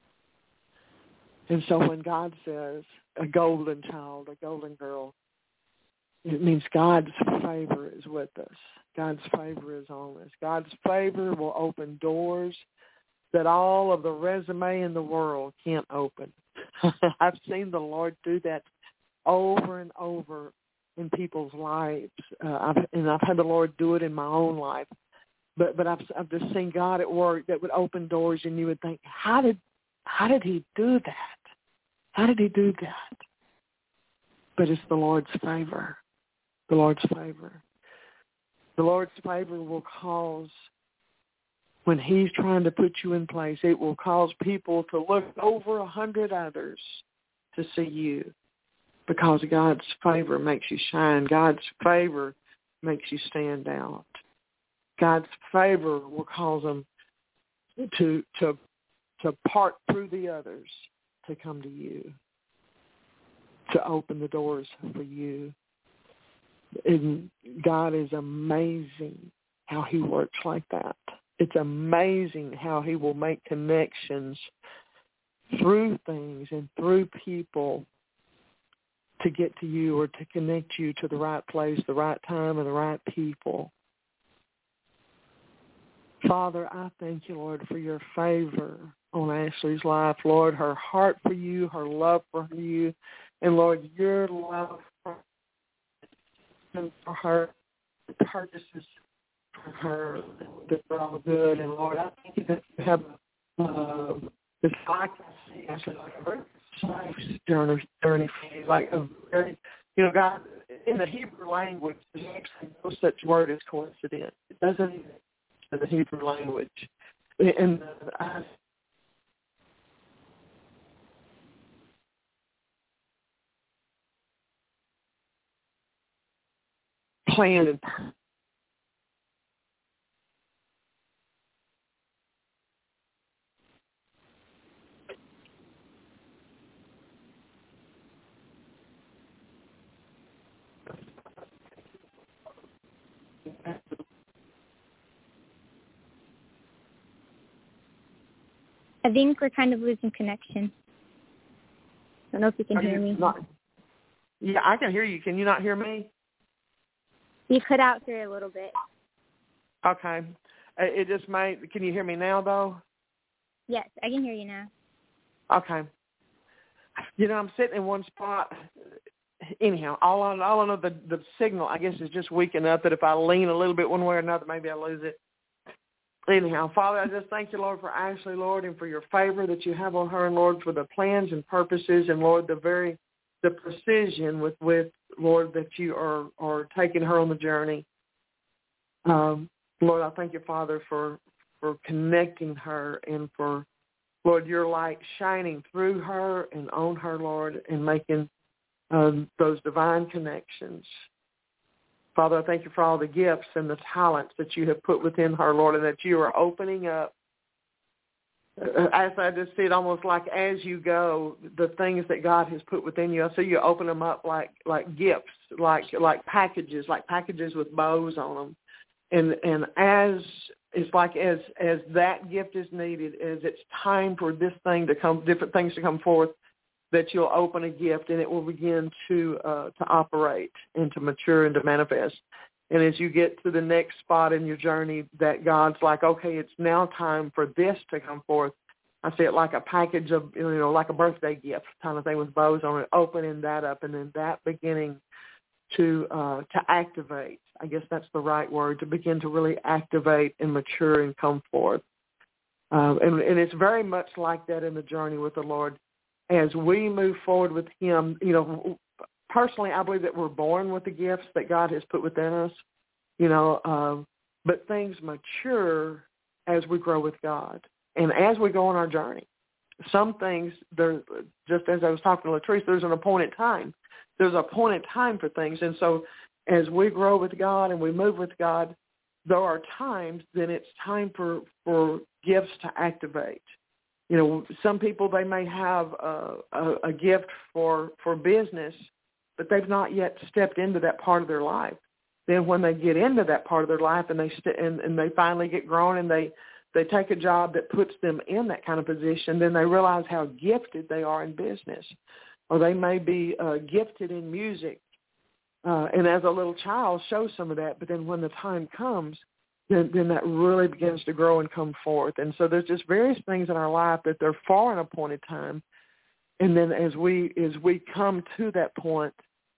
And so when God says a golden child, a golden girl, it means God's favor is with us. God's favor is on us. God's favor will open doors that all of the resume in the world can't open. I've seen the Lord do that over and over in people's lives, uh, I've, and I've had the Lord do it in my own life. but but I've I've just seen God at work that would open doors, and you would think, how did how did He do that? How did He do that? But it's the Lord's favor. The Lord's favor. The Lord's favor will cause, when He's trying to put you in place, it will cause people to look over a hundred others to see you, because God's favor makes you shine. God's favor makes you stand out. God's favor will cause them to to to part through the others to come to you, to open the doors for you. And God is amazing how He works like that. It's amazing how He will make connections through things and through people to get to you, or to connect you to the right place, the right time, and the right people. Father, I thank you, Lord, for your favor on Ashley's life. Lord, her heart for you, her love for you, and Lord, your love for her, the purposes for her that are all good. And Lord, I thank you that you have uh, this like I see, Ashley, like a very nice journey, journey for you, like a very, you know, God, in the Hebrew language, there's actually no such word as coincidence. It doesn't even in the Hebrew language. And uh, I planned and I think we're kind of losing connection. I don't know if you can Are hear you me. Not, yeah, I can hear you. Can you not hear me? You cut out here a little bit. Okay. It just might. Can you hear me now, though? Yes, I can hear you now. Okay. You know, I'm sitting in one spot. Anyhow, all I, all I know, the, the signal, I guess, is just weak enough that if I lean a little bit one way or another, maybe I lose it. Anyhow, Father, I just thank you, Lord, for Ashley, Lord, and for your favor that you have on her, and Lord, for the plans and purposes, and Lord, the very, the precision with, with Lord, that you are, are taking her on the journey. Um, Lord, I thank you, Father, for, for connecting her, and for, Lord, your light shining through her and on her, Lord, and making um, those divine connections. Father, I thank you for all the gifts and the talents that you have put within her, Lord, and that you are opening up. As I just see it, almost like as you go, the things that God has put within you, I see you open them up like like gifts, like like packages, like packages with bows on them. And and as it's like as as that gift is needed, as it's time for this thing to come, different things to come forth, that you'll open a gift and it will begin to uh, to operate and to mature and to manifest. And as you get to the next spot in your journey, that God's like, okay, it's now time for this to come forth. I see it like a package of, you know, like a birthday gift kind of thing with bows on it, opening that up, and then that beginning to uh, to activate. I guess that's the right word, to begin to really activate and mature and come forth. Um, and, and it's very much like that in the journey with the Lord. As we move forward with him, you know, personally, I believe that we're born with the gifts that God has put within us, you know, um, but things mature as we grow with God and as we go on our journey. Some things, there, just as I was talking to Latrice, there's an appointed time. There's an appointed time for things. And so as we grow with God and we move with God, there are times that it's time for, for gifts to activate. You know, some people, they may have a, a, a gift for, for business, but they've not yet stepped into that part of their life. Then when they get into that part of their life and they st- and, and they finally get grown and they, they take a job that puts them in that kind of position, then they realize how gifted they are in business. Or they may be uh, gifted in music, uh, and as a little child show some of that, but then when the time comes, Then, then that really begins to grow and come forth. And so there's just various things in our life that they're for an appointed time. And then as we as we come to that point,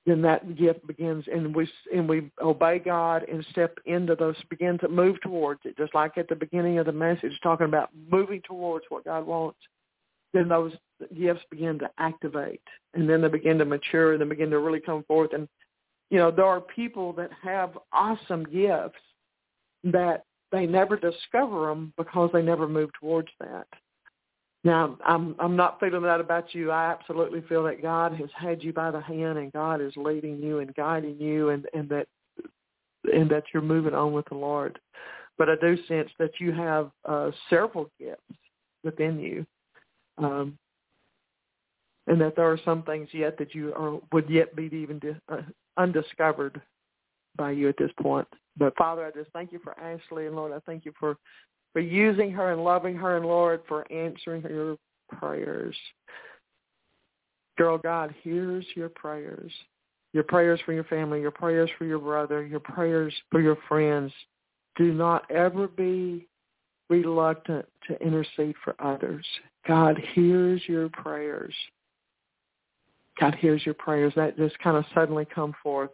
then that gift begins, and we and we obey God and step into those, begin to move towards it, just like at the beginning of the message, talking about moving towards what God wants. Then those gifts begin to activate, and then they begin to mature, and they begin to really come forth. And, you know, there are people that have awesome gifts that they never discover them because they never move towards that. Now, I'm I'm not feeling that about you. I absolutely feel that God has had you by the hand, and God is leading you and guiding you, and, and that and that you're moving on with the Lord. But I do sense that you have uh, several gifts within you, um, and that there are some things yet that you are would yet be even di- uh, undiscovered by you at this point. But Father, I just thank you for Ashley, and Lord, I thank you for. for using her and loving her, and Lord, for answering her prayers. Girl, God hears your prayers, your prayers for your family, your prayers for your brother, your prayers for your friends. Do not ever be reluctant to intercede for others. God hears your prayers. God hears your prayers. That just kind of suddenly come forth.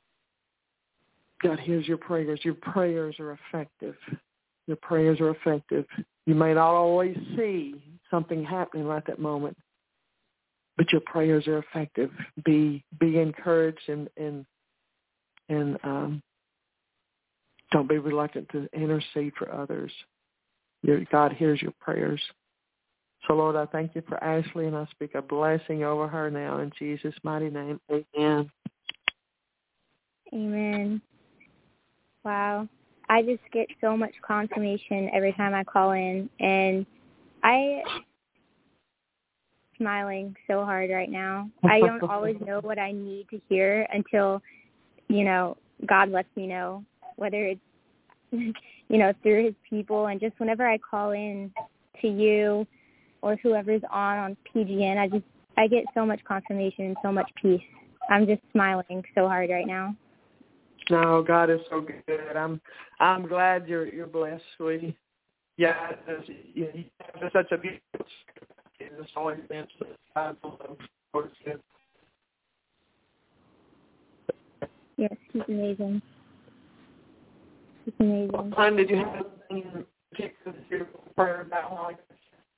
God hears your prayers. Your prayers are effective. Your prayers are effective. You may not always see something happening right that moment, but your prayers are effective. Be be encouraged, and and and um, don't be reluctant to intercede for others. Your, God hears your prayers. So, Lord, I thank you for Ashley, and I speak a blessing over her now in Jesus' mighty name. Amen. Amen. Wow. I just get so much confirmation every time I call in, and I smiling so hard right now. I don't always know what I need to hear until, you know, God lets me know, whether it's, you know, through his people. And just whenever I call in to you or whoever's on on P G N, I just, I get so much confirmation and so much peace. I'm just smiling so hard right now. No, God is so good. I'm I'm glad you're you're blessed, sweetie. Yeah, it's, you know, you have such a beautiful. It's always been so. Yes, he's amazing. He's amazing. What time did you have in particular prayer about like this?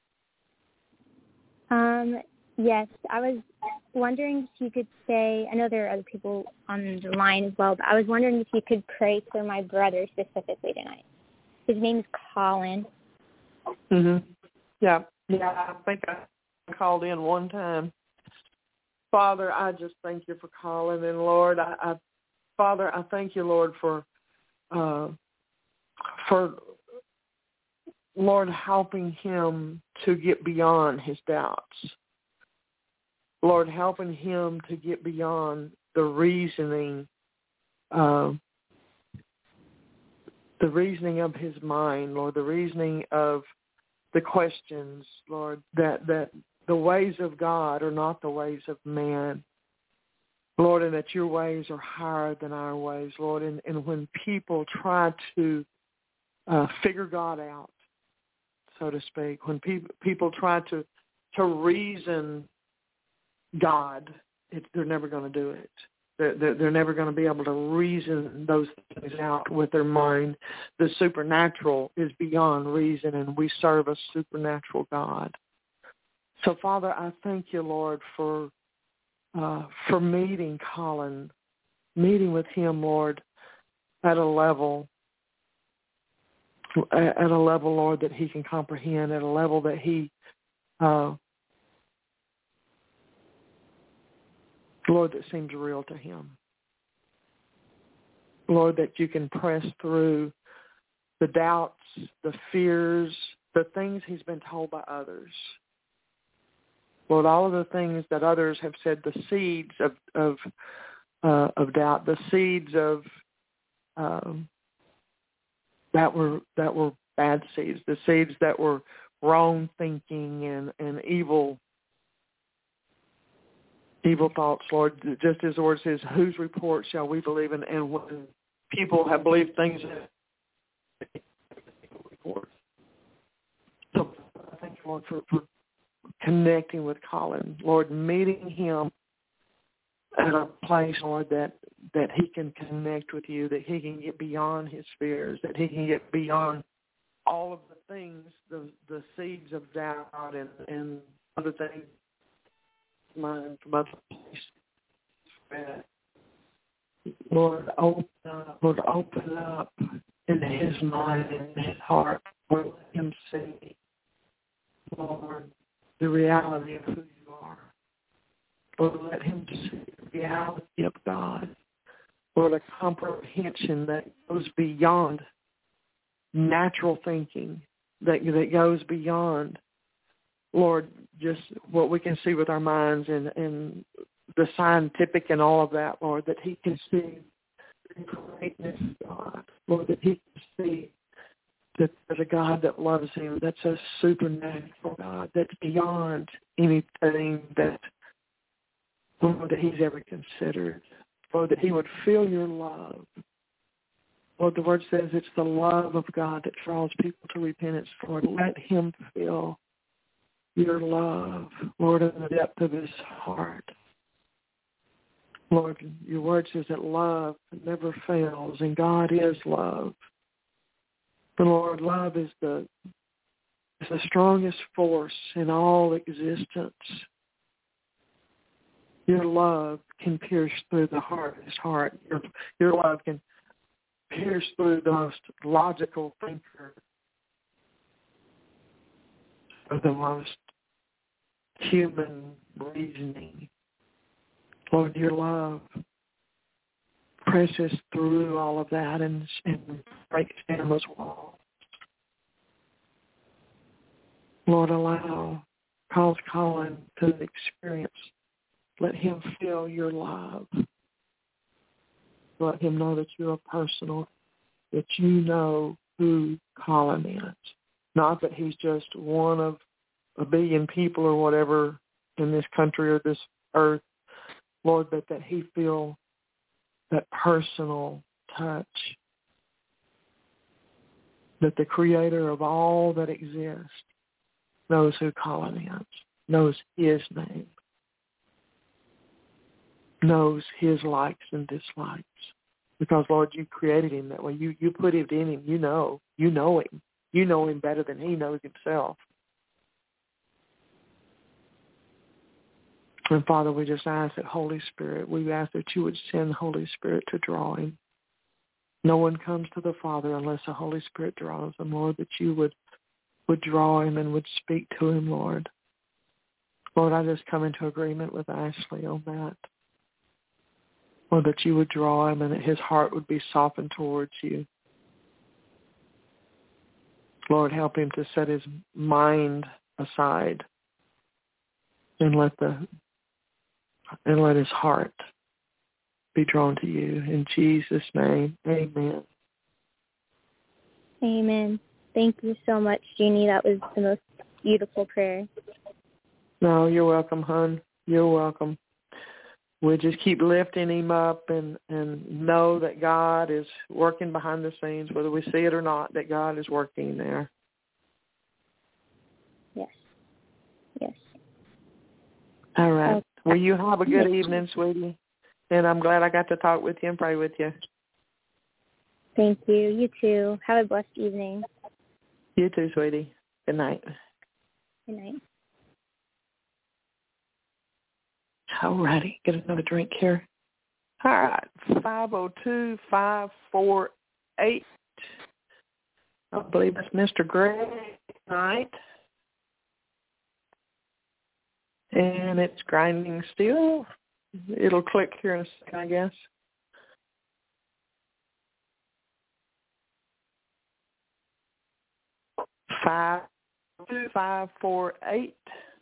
Um. Yes, I was wondering if you could say, I know there are other people on the line as well, but I was wondering if you could pray for my brother specifically tonight. His name is Colin. Mhm. Yeah. Yeah, I think I called in one time. Father, I just thank you for Colin, and Lord, I, I Father, I thank you, Lord, for uh, for Lord helping him to get beyond his doubts. Lord, helping him to get beyond the reasoning, uh, the reasoning of his mind, Lord, the reasoning of the questions, Lord, that, that the ways of God are not the ways of man, Lord, and that your ways are higher than our ways, Lord. And, and when people try to uh, figure God out, so to speak, when pe- people try to, to reason God, it, they're never going to do it. They're, they're, they're never going to be able to reason those things out with their mind. The supernatural is beyond reason, and we serve a supernatural God. So, Father, I thank you, Lord, for uh, for meeting Colin, meeting with him, Lord, at a level, at a level, Lord, that he can comprehend, at a level that he uh, Lord, that seems real to him. Lord, that you can press through the doubts, the fears, the things he's been told by others. Lord, all of the things that others have said, the seeds of of, uh, of doubt, the seeds of um, that were that were bad seeds, the seeds that were wrong thinking and, and evil Evil thoughts, Lord, just as the word says, whose report shall we believe in? And when people have believed things, so I thank you, Lord, for, for connecting with Colin, Lord, meeting him, at a place, Lord, that, that he can connect with you, that he can get beyond his fears, that he can get beyond all of the things, the the seeds of doubt and, and other things, mind from other places. Lord, open up, Lord, open up in his mind and his heart, Lord, let him see, Lord, the reality of who you are. Lord, let him see the reality of God. Lord, a comprehension that goes beyond natural thinking, that that goes beyond, Lord, just what we can see with our minds and, and the scientific and all of that, Lord, that he can see the greatness of God. Lord, that he can see that there's a God that loves him, that's a supernatural God, that's beyond anything that, Lord, that he's ever considered. Lord, that he would feel your love. Lord, the word says it's the love of God that draws people to repentance. Lord, let him feel your love, Lord, in the depth of his heart. Lord, your word says that love never fails, and God is love. But Lord, love is the, is the strongest force in all existence. Your love can pierce through the hardest heart. Your, your love can pierce through the most logical thinker, or the most human reasoning. Lord, your love presses through all of that and, and breaks down those walls. Lord, allow, cause Colin to experience. Let him feel your love. Let him know that you're personal, that you know who Colin is. Not that he's just one of a billion people or whatever in this country or this earth, Lord, but that he feel that personal touch, that the creator of all that exists knows who Colin is, knows his name, knows his likes and dislikes. Because, Lord, you created him that way. You you put it in him. You know. You know him. You know him better than he knows himself. And, Father, we just ask that Holy Spirit, we ask that you would send Holy Spirit to draw him. No one comes to the Father unless the Holy Spirit draws him, Lord, that you would, would draw him and would speak to him, Lord. Lord, I just come into agreement with Ashley on that. Lord, that you would draw him and that his heart would be softened towards you. Lord, help him to set his mind aside and let the and let his heart be drawn to you. In Jesus' name, amen. Amen. Thank you so much, Jeannie. That was the most beautiful prayer. No, you're welcome, hon. You're welcome. We'll just keep lifting him up and, and know that God is working behind the scenes, whether we see it or not, that God is working there. Yes. Yes. All right. Okay. Well, you have a good evening, sweetie. And I'm glad I got to talk with you and pray with you. Thank you. You too. Have a blessed evening. You too, sweetie. Good night. Good night. All righty. Get another drink here. All right. five oh two, five four eight. I believe it's Mister Greg tonight. And it's grinding still. It'll click here in a second, I guess. Five two five four eight.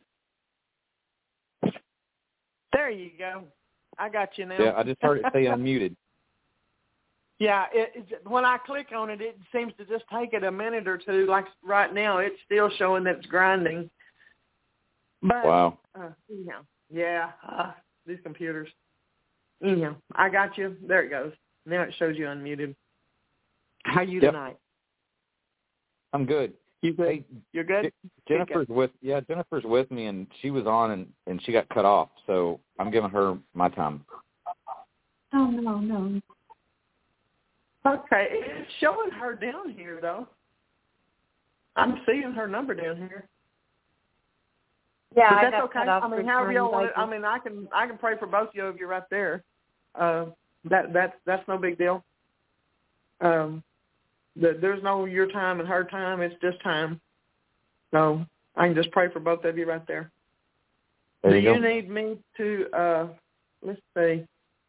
There you go. I got you now. Yeah, I just heard it say unmuted. Yeah, it, it, when I click on it, it seems to just take it a minute or two. Like right now, it's still showing that it's grinding. But, wow. Uh, anyhow, yeah, uh, these computers. Anyhow, I got you. There it goes. Now it shows you unmuted. How are you yep. tonight? I'm good. You good? Hey, You're good? Jennifer's with yeah, Jennifer's with me, and she was on, and, and she got cut off, so I'm giving her my time. Oh, no, no. Okay, it's showing her down here, though. I'm seeing her number down here. Yeah, but I that's got okay. cut off I mean, for however y'all time, want it. I mean, I can I can pray for both of you right there. Uh, that that's that's no big deal. Um, the, there's no your time and her time. It's just time. So I can just pray for both of you right there. There Do you, you go. need me to? Uh, let's see.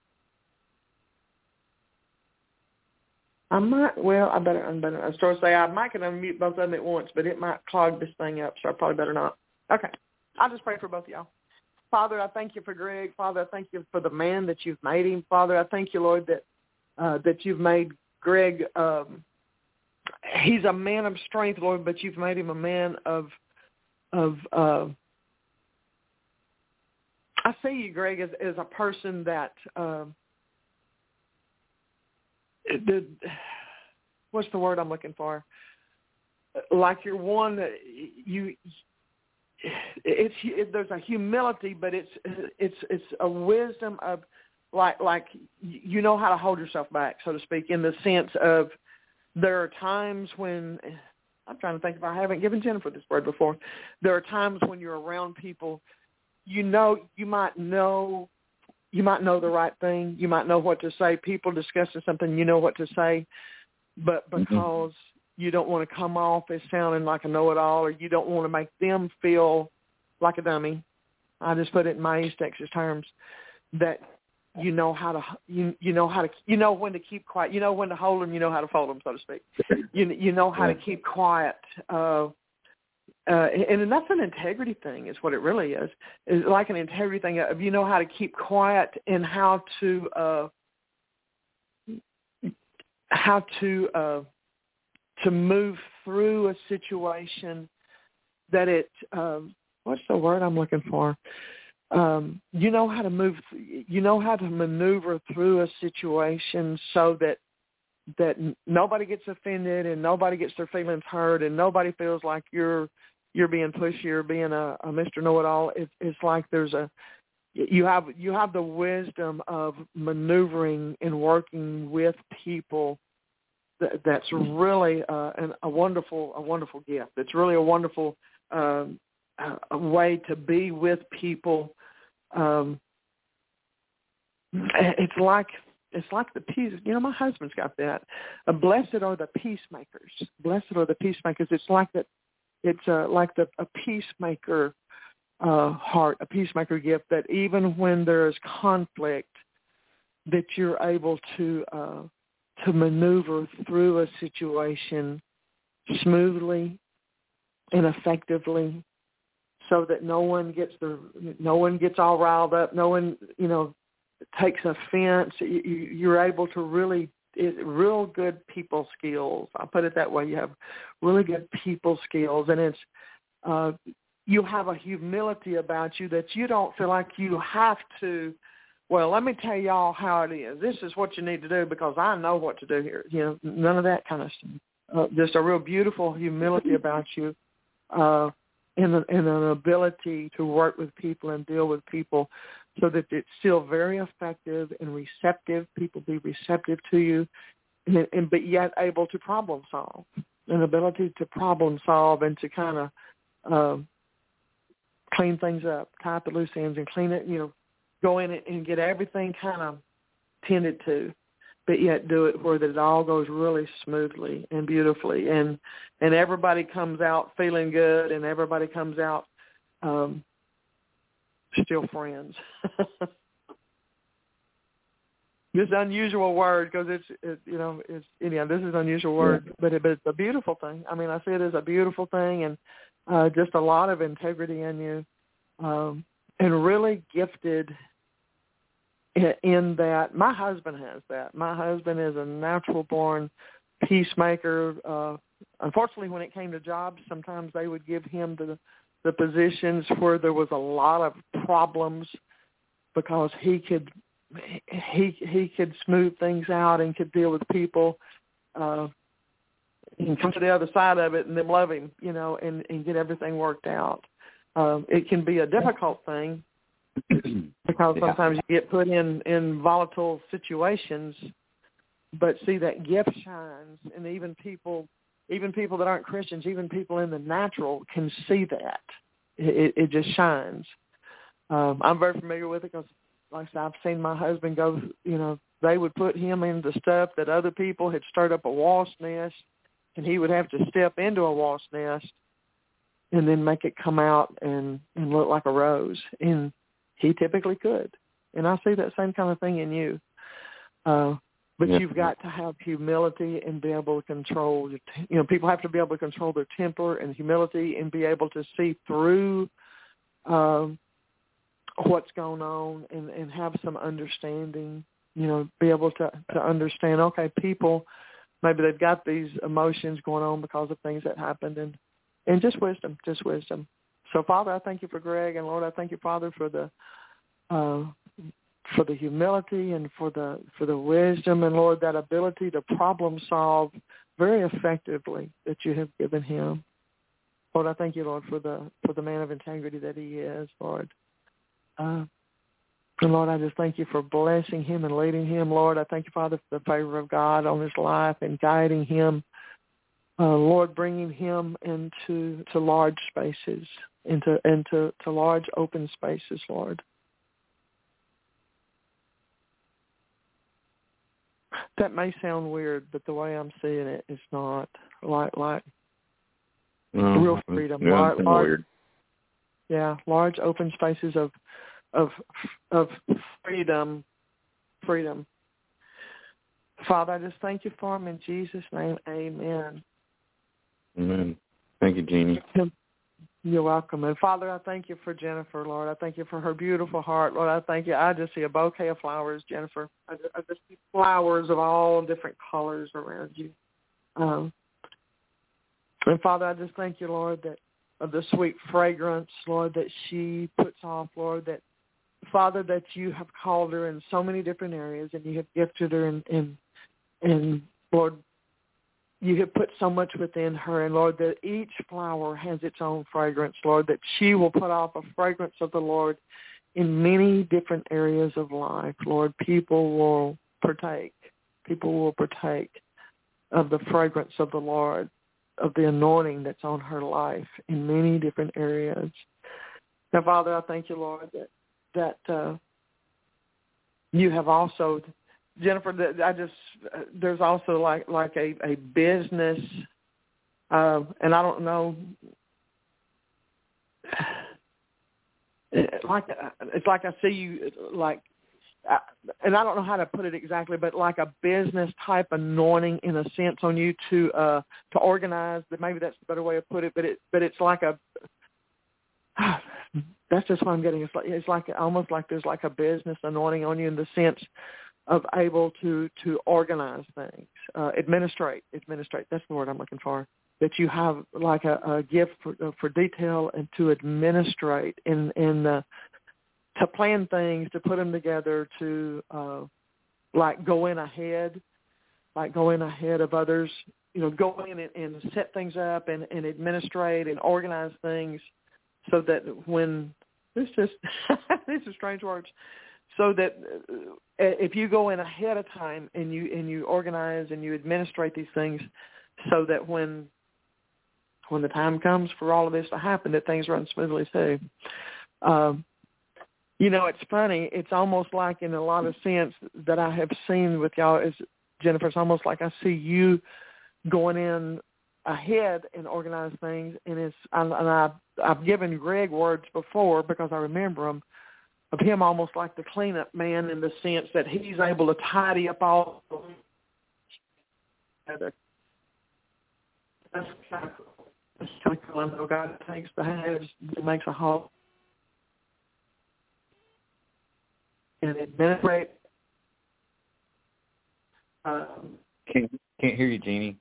I might, well, I better, I better, I was trying to say I might can unmute both of them at once, but it might clog this thing up, so I probably better not. Okay. I'll just pray for both of y'all. Father, I thank you for Greg. Father, I thank you for the man that you've made him. Father, I thank you, Lord, that uh, that you've made Greg, um, he's a man of strength, Lord, but you've made him a man of, of uh, I see you, Greg, as, as a person that, um, The, what's the word I'm looking for? Like you're one that you, it's it, there's a humility, but it's it's it's a wisdom of like like you know how to hold yourself back, so to speak, in the sense of there are times when I'm trying to think if I haven't given Jennifer this word before. There are times when you're around people, you know you might know. You might know the right thing. You might know what to say. People discussing something, you know what to say. But because mm-hmm. you don't want to come off as sounding like a know-it-all, or you don't want to make them feel like a dummy, I just put it in my East Texas terms, that you know how to you you know how to you know when to keep quiet. You know when to hold them. You know how to fold them, so to speak. You you know how to keep quiet. Uh, Uh, and, and that's an integrity thing is what it really is. It's like an integrity thing of you know how to keep quiet and how to uh, how to uh, to move through a situation that it um, what's the word I'm looking for? Um, you know how to move. You know how to maneuver through a situation so that that nobody gets offended and nobody gets their feelings hurt and nobody feels like you're you're being pushy or being a, a Mister Know-it-all. It, it's like there's a you have you have the wisdom of maneuvering and working with people. That, that's really uh, an, a wonderful a wonderful gift. It's really a wonderful um, a way to be with people. Um, it's like. It's like the peace. You know, my husband's got that. Uh, blessed are the peacemakers. Blessed are the peacemakers. It's like that. It's uh, like the a peacemaker uh, heart, a peacemaker gift. That even when there is conflict, that you're able to uh, to maneuver through a situation smoothly and effectively, so that no one gets the no one gets all riled up. No one, you know. takes offense. You're able to really, real good people skills. I'll put it that way. You have really good people skills, and it's uh, you have a humility about you that you don't feel like you have to. Well, let me tell y'all how it is. This is what you need to do because I know what to do here. You know, none of that kind of stuff. Uh, just a real beautiful humility about you, uh, and, and an ability to work with people and deal with people, so that it's still very effective and receptive. People be receptive to you, and, and but yet able to problem solve. An ability to problem solve and to kind of um, clean things up, tie up the loose ends, and clean it. You know, go in it and get everything kind of tended to, but yet do it where that it all goes really smoothly and beautifully, and and everybody comes out feeling good, and everybody comes out. Um, Still friends. This unusual word, because it's, it, you know, it's, anyhow, this is an unusual word, yeah. but, it, but it's a beautiful thing. I mean, I see it as a beautiful thing, and uh, just a lot of integrity in you, um, and really gifted in, in that. My husband has that. My husband is a natural-born peacemaker. Uh, unfortunately, when it came to jobs, sometimes they would give him the the positions where there was a lot of problems because he could he he could smooth things out and could deal with people. Uh, he can come to the other side of it and then love him, you know, and, and get everything worked out. Um, it can be a difficult thing because sometimes you get put in, in volatile situations, but see, that gift shines, and even people, even people that aren't Christians, even people in the natural can see that. It, it just shines. Um, I'm very familiar with it because, like I said, I've seen my husband go, you know, they would put him into stuff that other people had stirred up a wasp nest, and he would have to step into a wasp nest and then make it come out and, and look like a rose. And he typically could. And I see that same kind of thing in you. Uh, but yeah. You've got to have humility and be able to control, your t- you know, people have to be able to control their temper and humility and be able to see through um, what's going on and, and have some understanding, you know, be able to, to understand, okay, people, maybe they've got these emotions going on because of things that happened, and, and just wisdom, just wisdom. So, Father, I thank you for Greg, and Lord, I thank you, Father, for the uh, for the humility and for the for the wisdom, and Lord, that ability to problem solve very effectively that you have given him. Lord, I thank you, Lord, for the for the man of integrity that he is, Lord. Uh, and Lord, I just thank you for blessing him and leading him. Lord, I thank you, Father, for the favor of God on his life and guiding him. Uh, Lord, bringing him into to large spaces, into into to large open spaces, Lord. That may sound weird, but the way I'm seeing it, it's not like like no, real freedom. Yeah, large, large, weird. Yeah, large open spaces of of of freedom, freedom. Father, I just thank you for him in Jesus' name. Amen. Amen. Thank you, Jeannie. You're welcome. And Father, I thank you for Jennifer, Lord. I thank you for her beautiful heart. Lord, I thank you. I just see a bouquet of flowers, Jennifer. I just, I just see flowers of all different colors around you. Um, and Father, I just thank you, Lord, that of the sweet fragrance, Lord, that she puts off, Lord, that, Father, that you have called her in so many different areas and you have gifted her in, in, in Lord, you have put so much within her, and, Lord, that each flower has its own fragrance, Lord, that she will put off a fragrance of the Lord in many different areas of life. Lord, people will partake. People will partake of the fragrance of the Lord, of the anointing that's on her life in many different areas. Now, Father, I thank you, Lord, that, that uh, you have also... Jennifer, I just there's also like like a, a business, uh, and I don't know, like it's like I see you like, and I don't know how to put it exactly, but like a business type anointing in a sense on you to uh, to organize. But maybe that's a better way of put it. But it but it's like a that's just what I'm getting. It's like it's like almost like there's like a business anointing on you in the sense of able to, to organize things, uh, administrate, administrate. That's the word I'm looking for. That you have like a, a gift for, uh, for detail and to administrate and, and uh, to plan things, to put them together, to uh, like go in ahead, like go in ahead of others, you know, go in and, and set things up and, and administrate and organize things so that when, this just, these are strange words, so that if you go in ahead of time and you and you organize and you administrate these things, so that when when the time comes for all of this to happen, that things run smoothly too. Um, you know, it's funny. It's almost like, in a lot of sense, that I have seen with y'all is Jennifer. It's almost like I see you going in ahead and organize things, and it's and I I've given Greg words before because I remember them. Of him almost like the cleanup man in the sense that he's able to tidy up all together. That's kind of, that's kind of cool. I know God takes the halves and makes a whole. And administrate. Um, can't, can't hear you, Jeannie.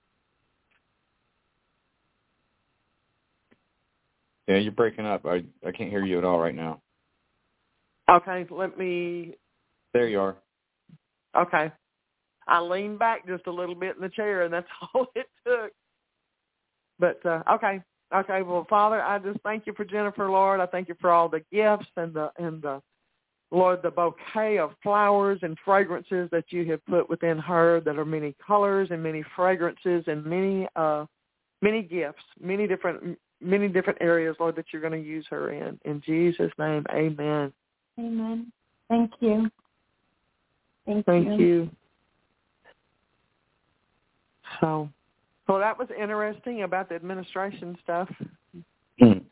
Yeah, you're breaking up. I, I can't hear you at all right now. Okay, let me... There you are. Okay. I leaned back just a little bit in the chair, and that's all it took. But, uh, okay. Okay, well, Father, I just thank you for Jennifer, Lord. I thank you for all the gifts and the, and the, Lord, the bouquet of flowers and fragrances that you have put within her that are many colors and many fragrances and many, uh, many gifts, many different, many different areas, Lord, that you're going to use her in. In Jesus' name, amen. Amen. Thank you. Thank, Thank you. you. So, well, that was interesting about the administration stuff. Second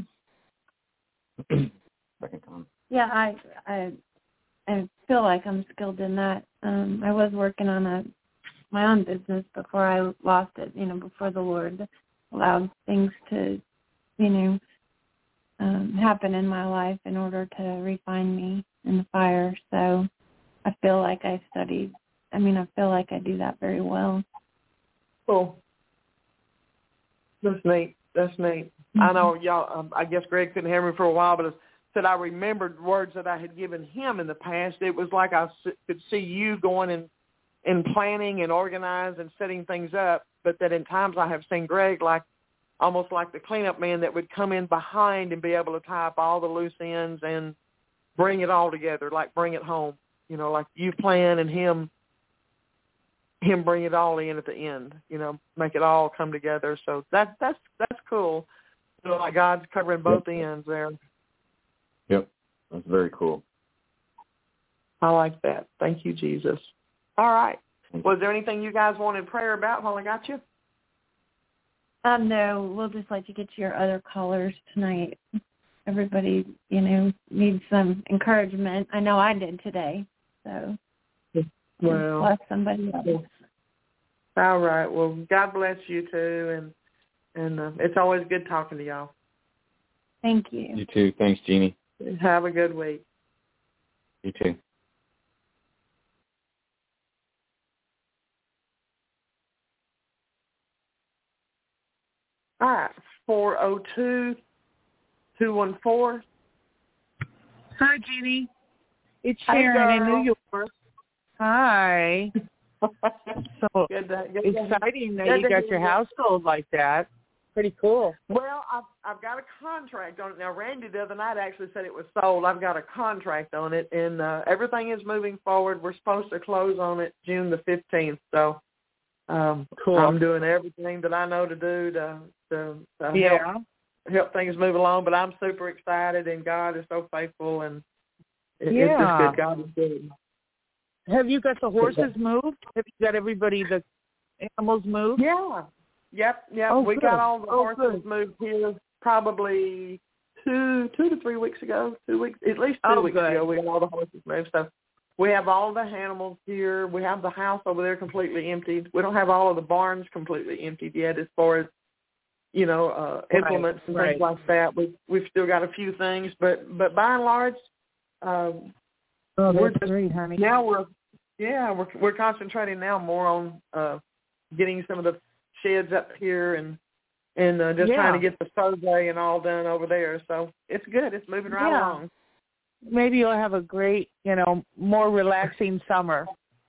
time. Yeah, I, I I feel like I'm skilled in that. Um, I was working on a my own business before I lost it. You know, before the Lord allowed things to, you know, um, happen in my life in order to refine me in the fire. So I feel like I studied. I mean, I feel like I do that very well. Cool. That's neat. That's neat. Mm-hmm. I know y'all. Um, I guess Greg couldn't hear me for a while, but. It's, that I remembered words that I had given him in the past. It was like I could see you going and, and planning and organizing and setting things up, but that in times I have seen Greg like almost like the cleanup man that would come in behind and be able to tie up all the loose ends and bring it all together, like bring it home. You know, like you plan and him him bring it all in at the end, you know, make it all come together. So that that's that's cool. You know, like God's covering both ends there. Yep, that's very cool. I like that. Thank you, Jesus. All right. Was there anything you guys wanted prayer about while I got you? Um, no, we'll just let you get to your other callers tonight. Everybody, you know, needs some encouragement. I know I did today, so well, bless somebody else. All right. Well, God bless you too, and and uh, it's always good talking to y'all. Thank you. You too. Thanks, Jeannie. Have a good week. You too. All right, four oh two, two one four. Hi, Jeannie. It's Hey, Sharon girl. in New York. Hi. So good to, good exciting to, that good you got to your house sold like that. Pretty cool. Well, I've, I've got a contract on it. Now, Randy the other night actually said it was sold. I've got a contract on it, and uh, everything is moving forward. We're supposed to close on it June the fifteenth. So um, cool. I'm doing everything that I know to do to, to, to yeah. help, help things move along. But I'm super excited, and God is so faithful, and it, yeah. it's just good. God is good. Have you got the horses moved? Have you got everybody, the animals moved? Yeah. Yep, yep. Oh, we good. got all the oh, horses good. moved here probably two two to three weeks ago. Two weeks, at least two oh, weeks good. ago. We got all the horses moved. So we have all the animals here. We have the house over there completely emptied. We don't have all of the barns completely emptied yet, as far as you know, uh, implements right, and right. things like that. We we've still got a few things, but but by and large, um, oh, we're that's just great, honey. now we're yeah we're we're concentrating now more on uh, getting some of the sheds up here and and uh, just yeah. trying to get the survey and all done over there. So it's good. It's moving right yeah. along. Maybe you'll have a great, you know, more relaxing summer.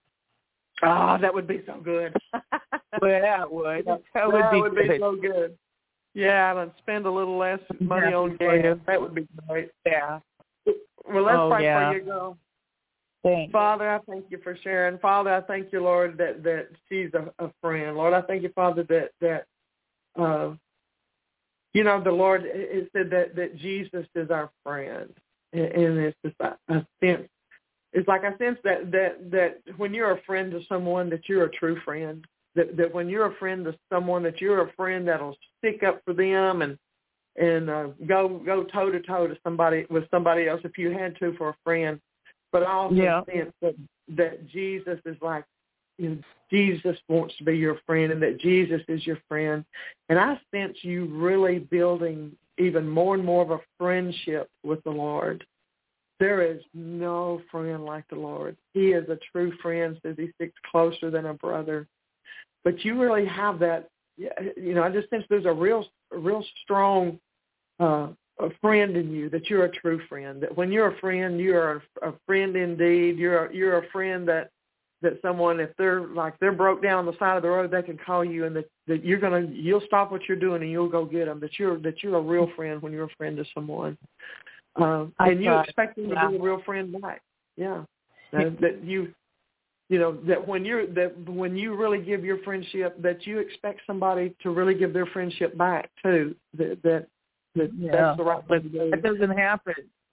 Oh, that would be so good. Well, that would. That, that would, be, would good. be so good. Yeah, and spend a little less money on gas. That would be great. Yeah. Well, let's oh, pray yeah. for you, girl. Thanks. Father, I thank you for sharing. Father, I thank you, Lord, that, that she's a, a friend. Lord, I thank you, Father, that, that uh, you know, the Lord, it said that, that Jesus is our friend. And, and it's just a, a sense. It's like I sense that, that, that when you're a friend to someone, that you're a true friend. That, that when you're a friend to someone, that you're a friend that'll stick up for them and and uh, go go toe to toe to somebody with somebody else if you had to for a friend. But I also yeah. sense that that Jesus is like, you know, Jesus wants to be your friend, and that Jesus is your friend. And I sense you really building even more and more of a friendship with the Lord. There is no friend like the Lord. He is a true friend, says he sticks closer than a brother. But you really have that, you know, I just sense there's a real, a real strong uh, a friend in you, that you're a true friend. That when you're a friend, you're a, a friend indeed. You're a, you're a friend that that someone, if they're like they're broke down on the side of the road, they can call you, and that, that you're gonna you'll stop what you're doing and you'll go get them. That you're that you're a real friend when you're a friend to someone, um, and you expect them to yeah. be a real friend back. Yeah, uh, that you you know that when you're that when you really give your friendship, that you expect somebody to really give their friendship back too. That that, that yeah. that's the right thing to do. That doesn't happen.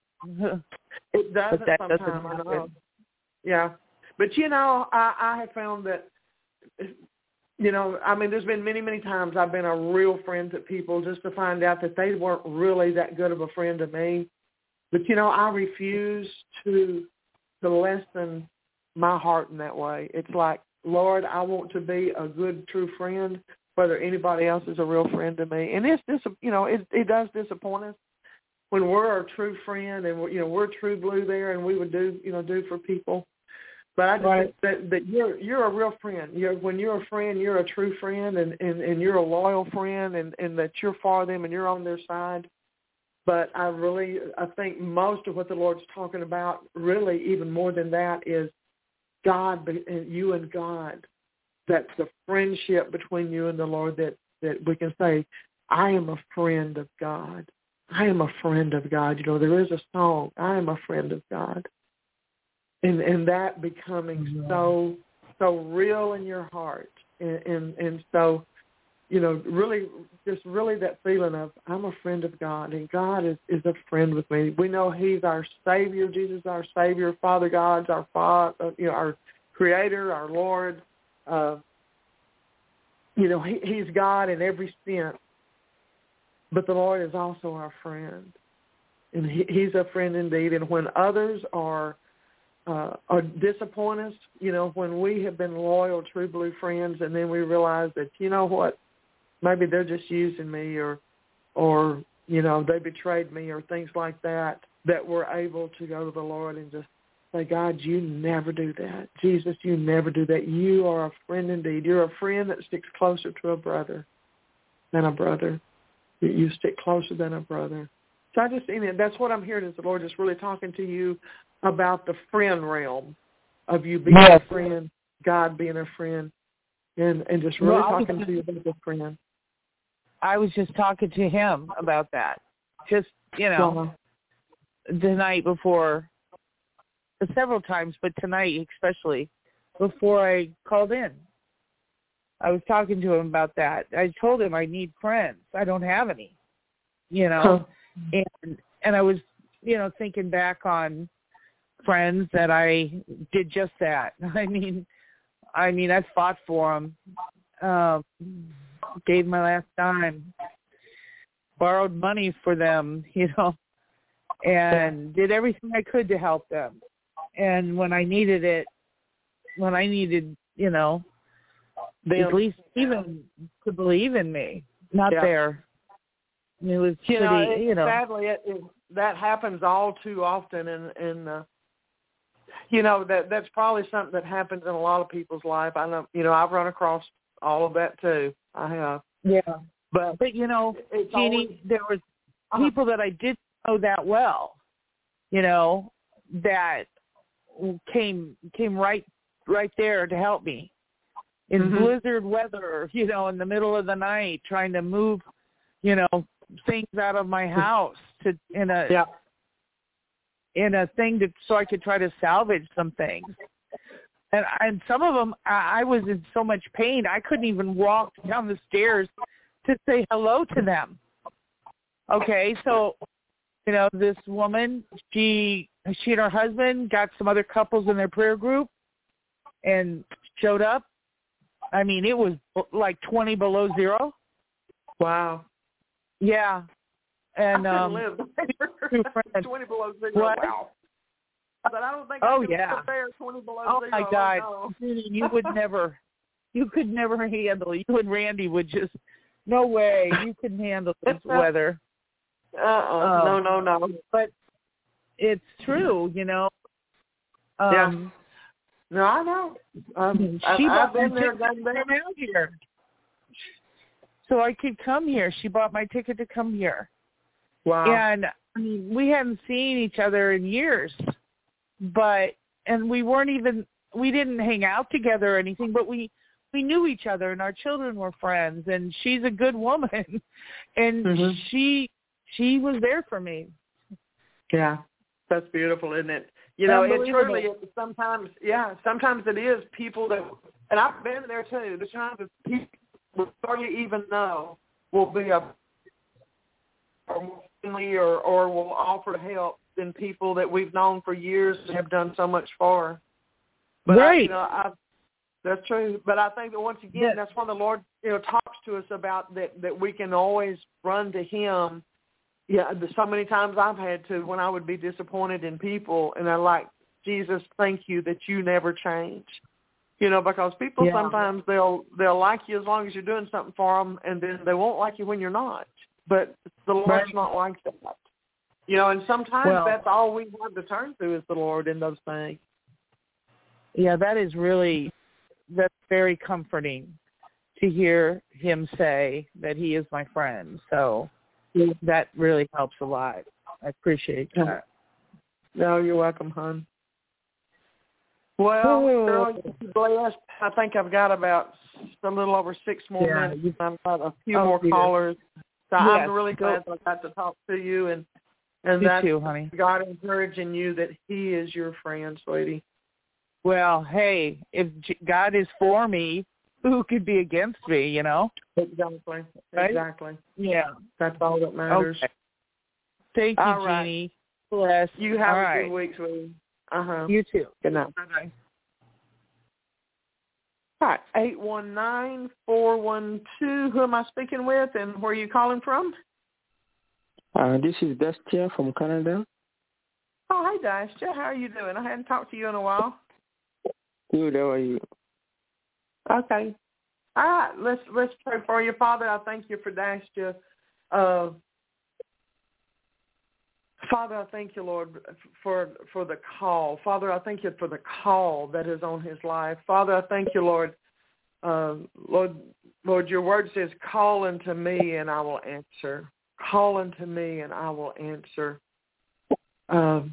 It doesn't sometimes. I know. Yeah. But, you know, I, I have found that, you know, I mean, there's been many, many times I've been a real friend to people just to find out that they weren't really that good of a friend to me. But, you know, I refuse to to lessen my heart in that way. It's like, Lord, I want to be a good, true friend, whether anybody else is a real friend to me. And it's, dis- you know, it, it does disappoint us when we're a true friend and, we're, you know, we're true blue there and we would do, you know, do for people. But I just right. think that, that you're you're a real friend. You're, when you're a friend, you're a true friend, and, and, and you're a loyal friend, and, and that you're for them and you're on their side. But I really, I think most of what the Lord's talking about, really even more than that, is God, you and God. That's the friendship between you and the Lord that, that we can say, I am a friend of God. I am a friend of God. You know, there is a song, I am a friend of God. And and that becoming mm-hmm. so so real in your heart, and, and and so, you know, really just really that feeling of I'm a friend of God, and God is, is a friend with me. We know He's our Savior, Jesus is our Savior, Father God's our Father, you know, our Creator, our Lord. Uh, you know, he, He's God in every sense, but the Lord is also our friend, and he, He's a friend indeed. And when others are Uh, or disappoint us, you know, when we have been loyal, true blue friends, and then we realize that, you know what, maybe they're just using me, or, or you know, they betrayed me, or things like that, that we're able to go to the Lord and just say, God, you never do that. Jesus, you never do that. You are a friend indeed. You're a friend that sticks closer to a brother than a brother. You stick closer than a brother. So I just, you know, that's what I'm hearing is the Lord just really talking to you about the friend realm of you being yes. a friend, God being a friend, and, and just really well, talking just, to you about the friend. I was just talking to him about that. Just, you know, uh-huh. the night before, several times, but tonight especially, before I called in. I was talking to him about that. I told him I need friends. I don't have any, you know. Huh. And and I was, you know, thinking back on friends that I did just that. I mean, I mean, I fought for them, uh, gave my last dime, borrowed money for them, you know, and did everything I could to help them. And when I needed it, when I needed, you know, they at least even to believe in me, not yeah. there. It was you pretty, know, it, you know. Sadly, it, it, that happens all too often, and and uh, you know that that's probably something that happens in a lot of people's life. I know, you know, I've run across all of that too. I have. Yeah, but but you know, it's Jeannie, always, there was people uh, that I didn't know that well, you know, that came came right right there to help me in mm-hmm. blizzard weather, you know, in the middle of the night, trying to move, you know, things out of my house to in a yeah. in a thing to so I could try to salvage some things. And and some of them, I, I was in so much pain I couldn't even walk down the stairs to say hello to them. Okay, so you know, this woman, she she and her husband got some other couples in their prayer group and showed up. I mean, it was like twenty below zero. Wow. Yeah, and I um, live twenty below zero. What? Wow. But I don't think oh, I can yeah. compare twenty below oh, zero. Oh my God, oh, no. you would never, you could never handle. You and Randy would just, no way, you couldn't handle this weather. Uh-uh. Um, no, no, no. But it's true, you know. Um, yeah. No, I know. Um, she I've, I've been there, done that. Out here. So I could come here. She bought my ticket to come here. Wow. And I mean, we hadn't seen each other in years, but and we weren't even we didn't hang out together or anything, but we we knew each other, and our children were friends. And she's a good woman, and mm-hmm. she she was there for me. Yeah, that's beautiful, isn't it? You know, it truly sometimes, yeah, sometimes it is people that, and I've been there too. The times that people we hardly even know will be a or friendly or or will offer help than people that we've known for years and have done so much for. But right. I, you know, I, that's true. But I think that once again, yeah. that's why the Lord, you know, talks to us about that that we can always run to Him. Yeah, so many times I've had to when I would be disappointed in people, and I'm like, Jesus, thank you that you never change. You know, because people yeah. sometimes they'll they'll like you as long as you're doing something for them, and then they won't like you when you're not. But the Lord's right. not like that. You know, and sometimes well, that's all we have to turn to is the Lord in those things. Yeah, that is really that's very comforting to hear Him say that He is my friend. So. That really helps a lot. I appreciate that. No, you're welcome, hon. Well, girl, you're blessed. I think I've got about a little over six more yeah, minutes. I've got a few oh, more dear. callers. So yes, I'm really glad that I got to talk to you, and and Me that's too, honey. God encouraging you that He is your friend, sweetie. Well, hey, if God is for me, who could be against me, you know? Exactly. Right? Exactly. Yeah. That's all that matters. Okay. Thank you, all right. Jeannie. Bless. You have all a right. good week, sweetie. Uh-huh. You too. Good night. Bye-bye. All right, eight one nine, four one two. Who am I speaking with, and where are you calling from? Uh, this is Dastia from Canada. Oh, hey, Dastia. How are you doing? I hadn't talked to you in a while. Good. How are you? Okay. All right, let's let's pray for you. Father, I thank you for Dastia. Uh, Father, I thank you, Lord, for for the call. Father, I thank you for the call that is on his life. Father, I thank you, Lord. Uh, Lord, Lord, your word says, call unto me and I will answer. Call unto me and I will answer. Um,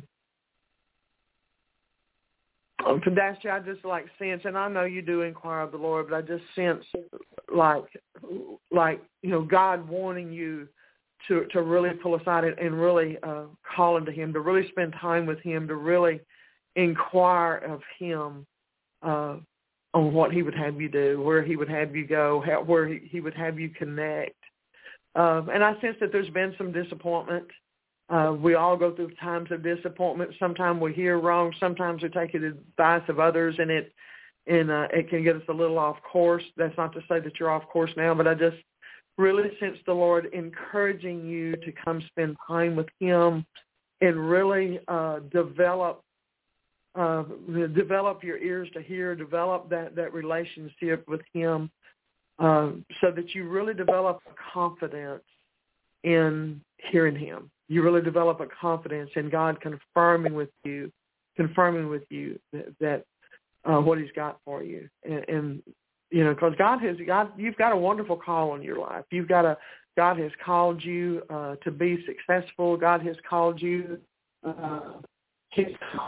For Dastia, I just like sense, and I know you do inquire of the Lord, but I just sense like, like you know, God wanting you to to really pull aside and, and really uh, call into Him, to really spend time with Him, to really inquire of Him uh, on what He would have you do, where He would have you go, how, where he, he would have you connect. Um, and I sense that there's been some disappointment. Uh, we all go through times of disappointment. Sometimes we hear wrong. Sometimes we take the advice of others, and it and uh, it can get us a little off course. That's not to say that you're off course now, but I just really sense the Lord encouraging you to come spend time with Him and really uh, develop uh, develop your ears to hear, develop that, that relationship with Him uh, so that you really develop a confidence in hearing Him. You really develop a confidence in God confirming with you, confirming with you that, that uh, what He's got for you, and, and you know, because God has God, you've got a wonderful call in your life. You've got a God has called you uh, to be successful. God has called you. Uh, his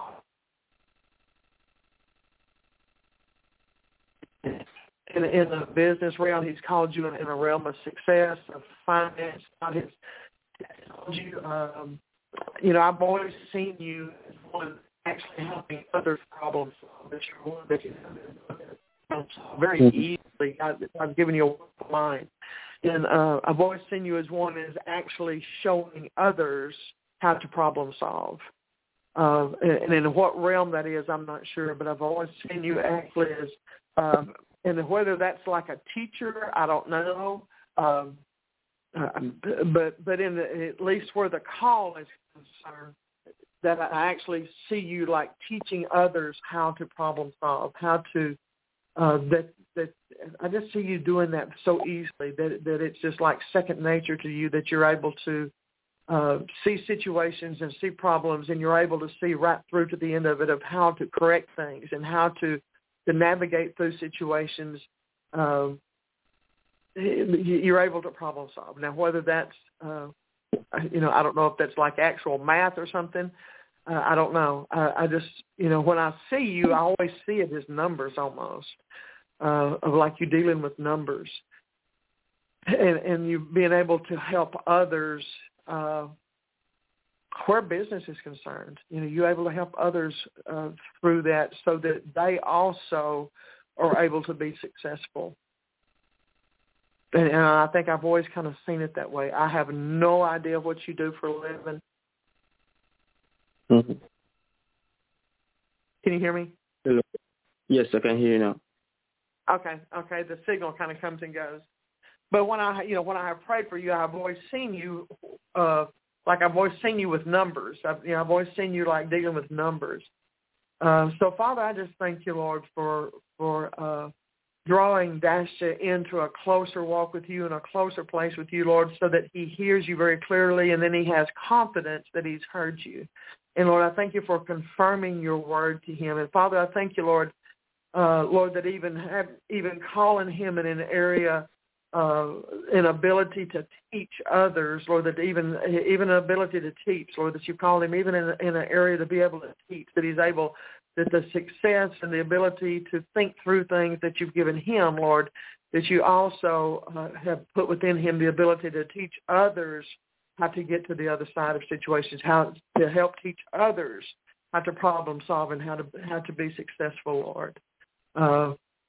in, in the business realm, He's called you in, in a realm of success, of finance. God has called you. Um, you know, I've always seen you as one actually helping others problem solve. That you're one that can solve very easily. God, I've given you a mind, and uh, I've always seen you as one as actually showing others how to problem solve. Uh, and, and in what realm that is, I'm not sure, but I've always seen you actually as, um, and whether that's like a teacher, I don't know. Um, uh, but but in the, at least where the call is concerned, that I actually see you like teaching others how to problem solve, how to uh, that that I just see you doing that so easily that that it's just like second nature to you, that you're able to uh, see situations and see problems, and you're able to see right through to the end of it of how to correct things and how to to navigate through situations. Um, you're able to problem solve. Now, whether that's uh, you know, I don't know if that's like actual math or something. Uh, I don't know. I, I just, you know, when I see you, I always see it as numbers almost, uh, of like you dealing with numbers, and, and you being able to help others uh, where business is concerned. You know, you're able to help others uh, through that so that they also are able to be successful. And, and I think I've always kind of seen it that way. I have no idea what you do for a living. Mm-hmm. Can you hear me? Hello. Yes, I can hear you now. Okay, okay. The signal kind of comes and goes. But when I, you know, when I have prayed for you, I've always seen you, uh, like I've always seen you with numbers. I've, you know, I've always seen you like dealing with numbers. Uh, so, Father, I just thank you, Lord, for for uh, drawing Dasha into a closer walk with you and a closer place with you, Lord, so that he hears you very clearly, and then he has confidence that he's heard you. And, Lord, I thank you for confirming your word to him. And, Father, I thank you, Lord, uh, Lord, that even have, even calling him in an area, uh, an ability to teach others, Lord, that even even an ability to teach, Lord, that you called him even in, in an area to be able to teach, that he's able, that the success and the ability to think through things that you've given him, Lord, that you also uh, have put within him the ability to teach others how to get to the other side of situations, how to help teach others how to problem solve and how to how to be successful, Lord. Uh,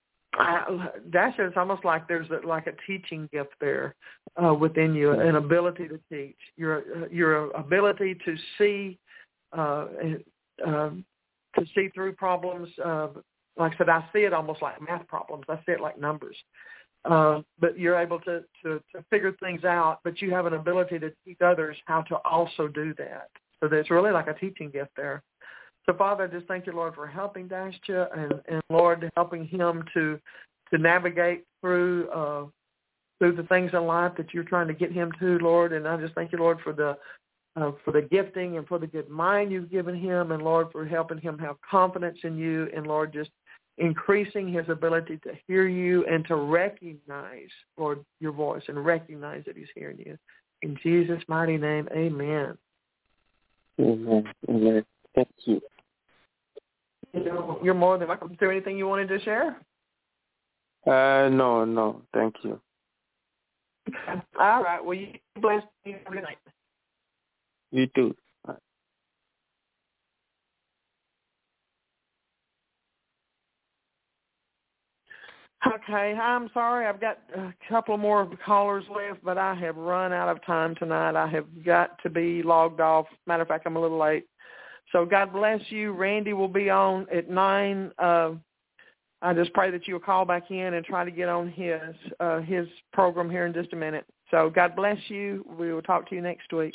I, Dasha, it's almost like there's a, like a teaching gift there uh, within you, an ability to teach, your your ability to see uh, uh, to see through problems. Uh, like I said, I see it almost like math problems. I see it like numbers. Uh, but you're able to, to, to figure things out, but you have an ability to teach others how to also do that. So there's really like a teaching gift there. So, Father, I just thank you, Lord, for helping Dasha and, and Lord, helping him to to navigate through uh, through the things in life that you're trying to get him to, Lord. And I just thank you, Lord, for the uh, for the gifting and for the good mind you've given him, and, Lord, for helping him have confidence in you, and, Lord, just increasing his ability to hear you and to recognize, Lord, your voice and recognize that he's hearing you. In Jesus' mighty name, amen. Amen. Amen. Thank you. You're more than welcome. Is there anything you wanted to share? Uh, no, no. Thank you. All right. Well, you bless you. Good night. You too. Okay, I'm sorry. I've got a couple more callers left, but I have run out of time tonight. I have got to be logged off. Matter of fact, I'm a little late. So God bless you. Randy will be on at nine. Uh, I just pray that you'll call back in and try to get on his uh, his program here in just a minute. So God bless you. We will talk to you next week.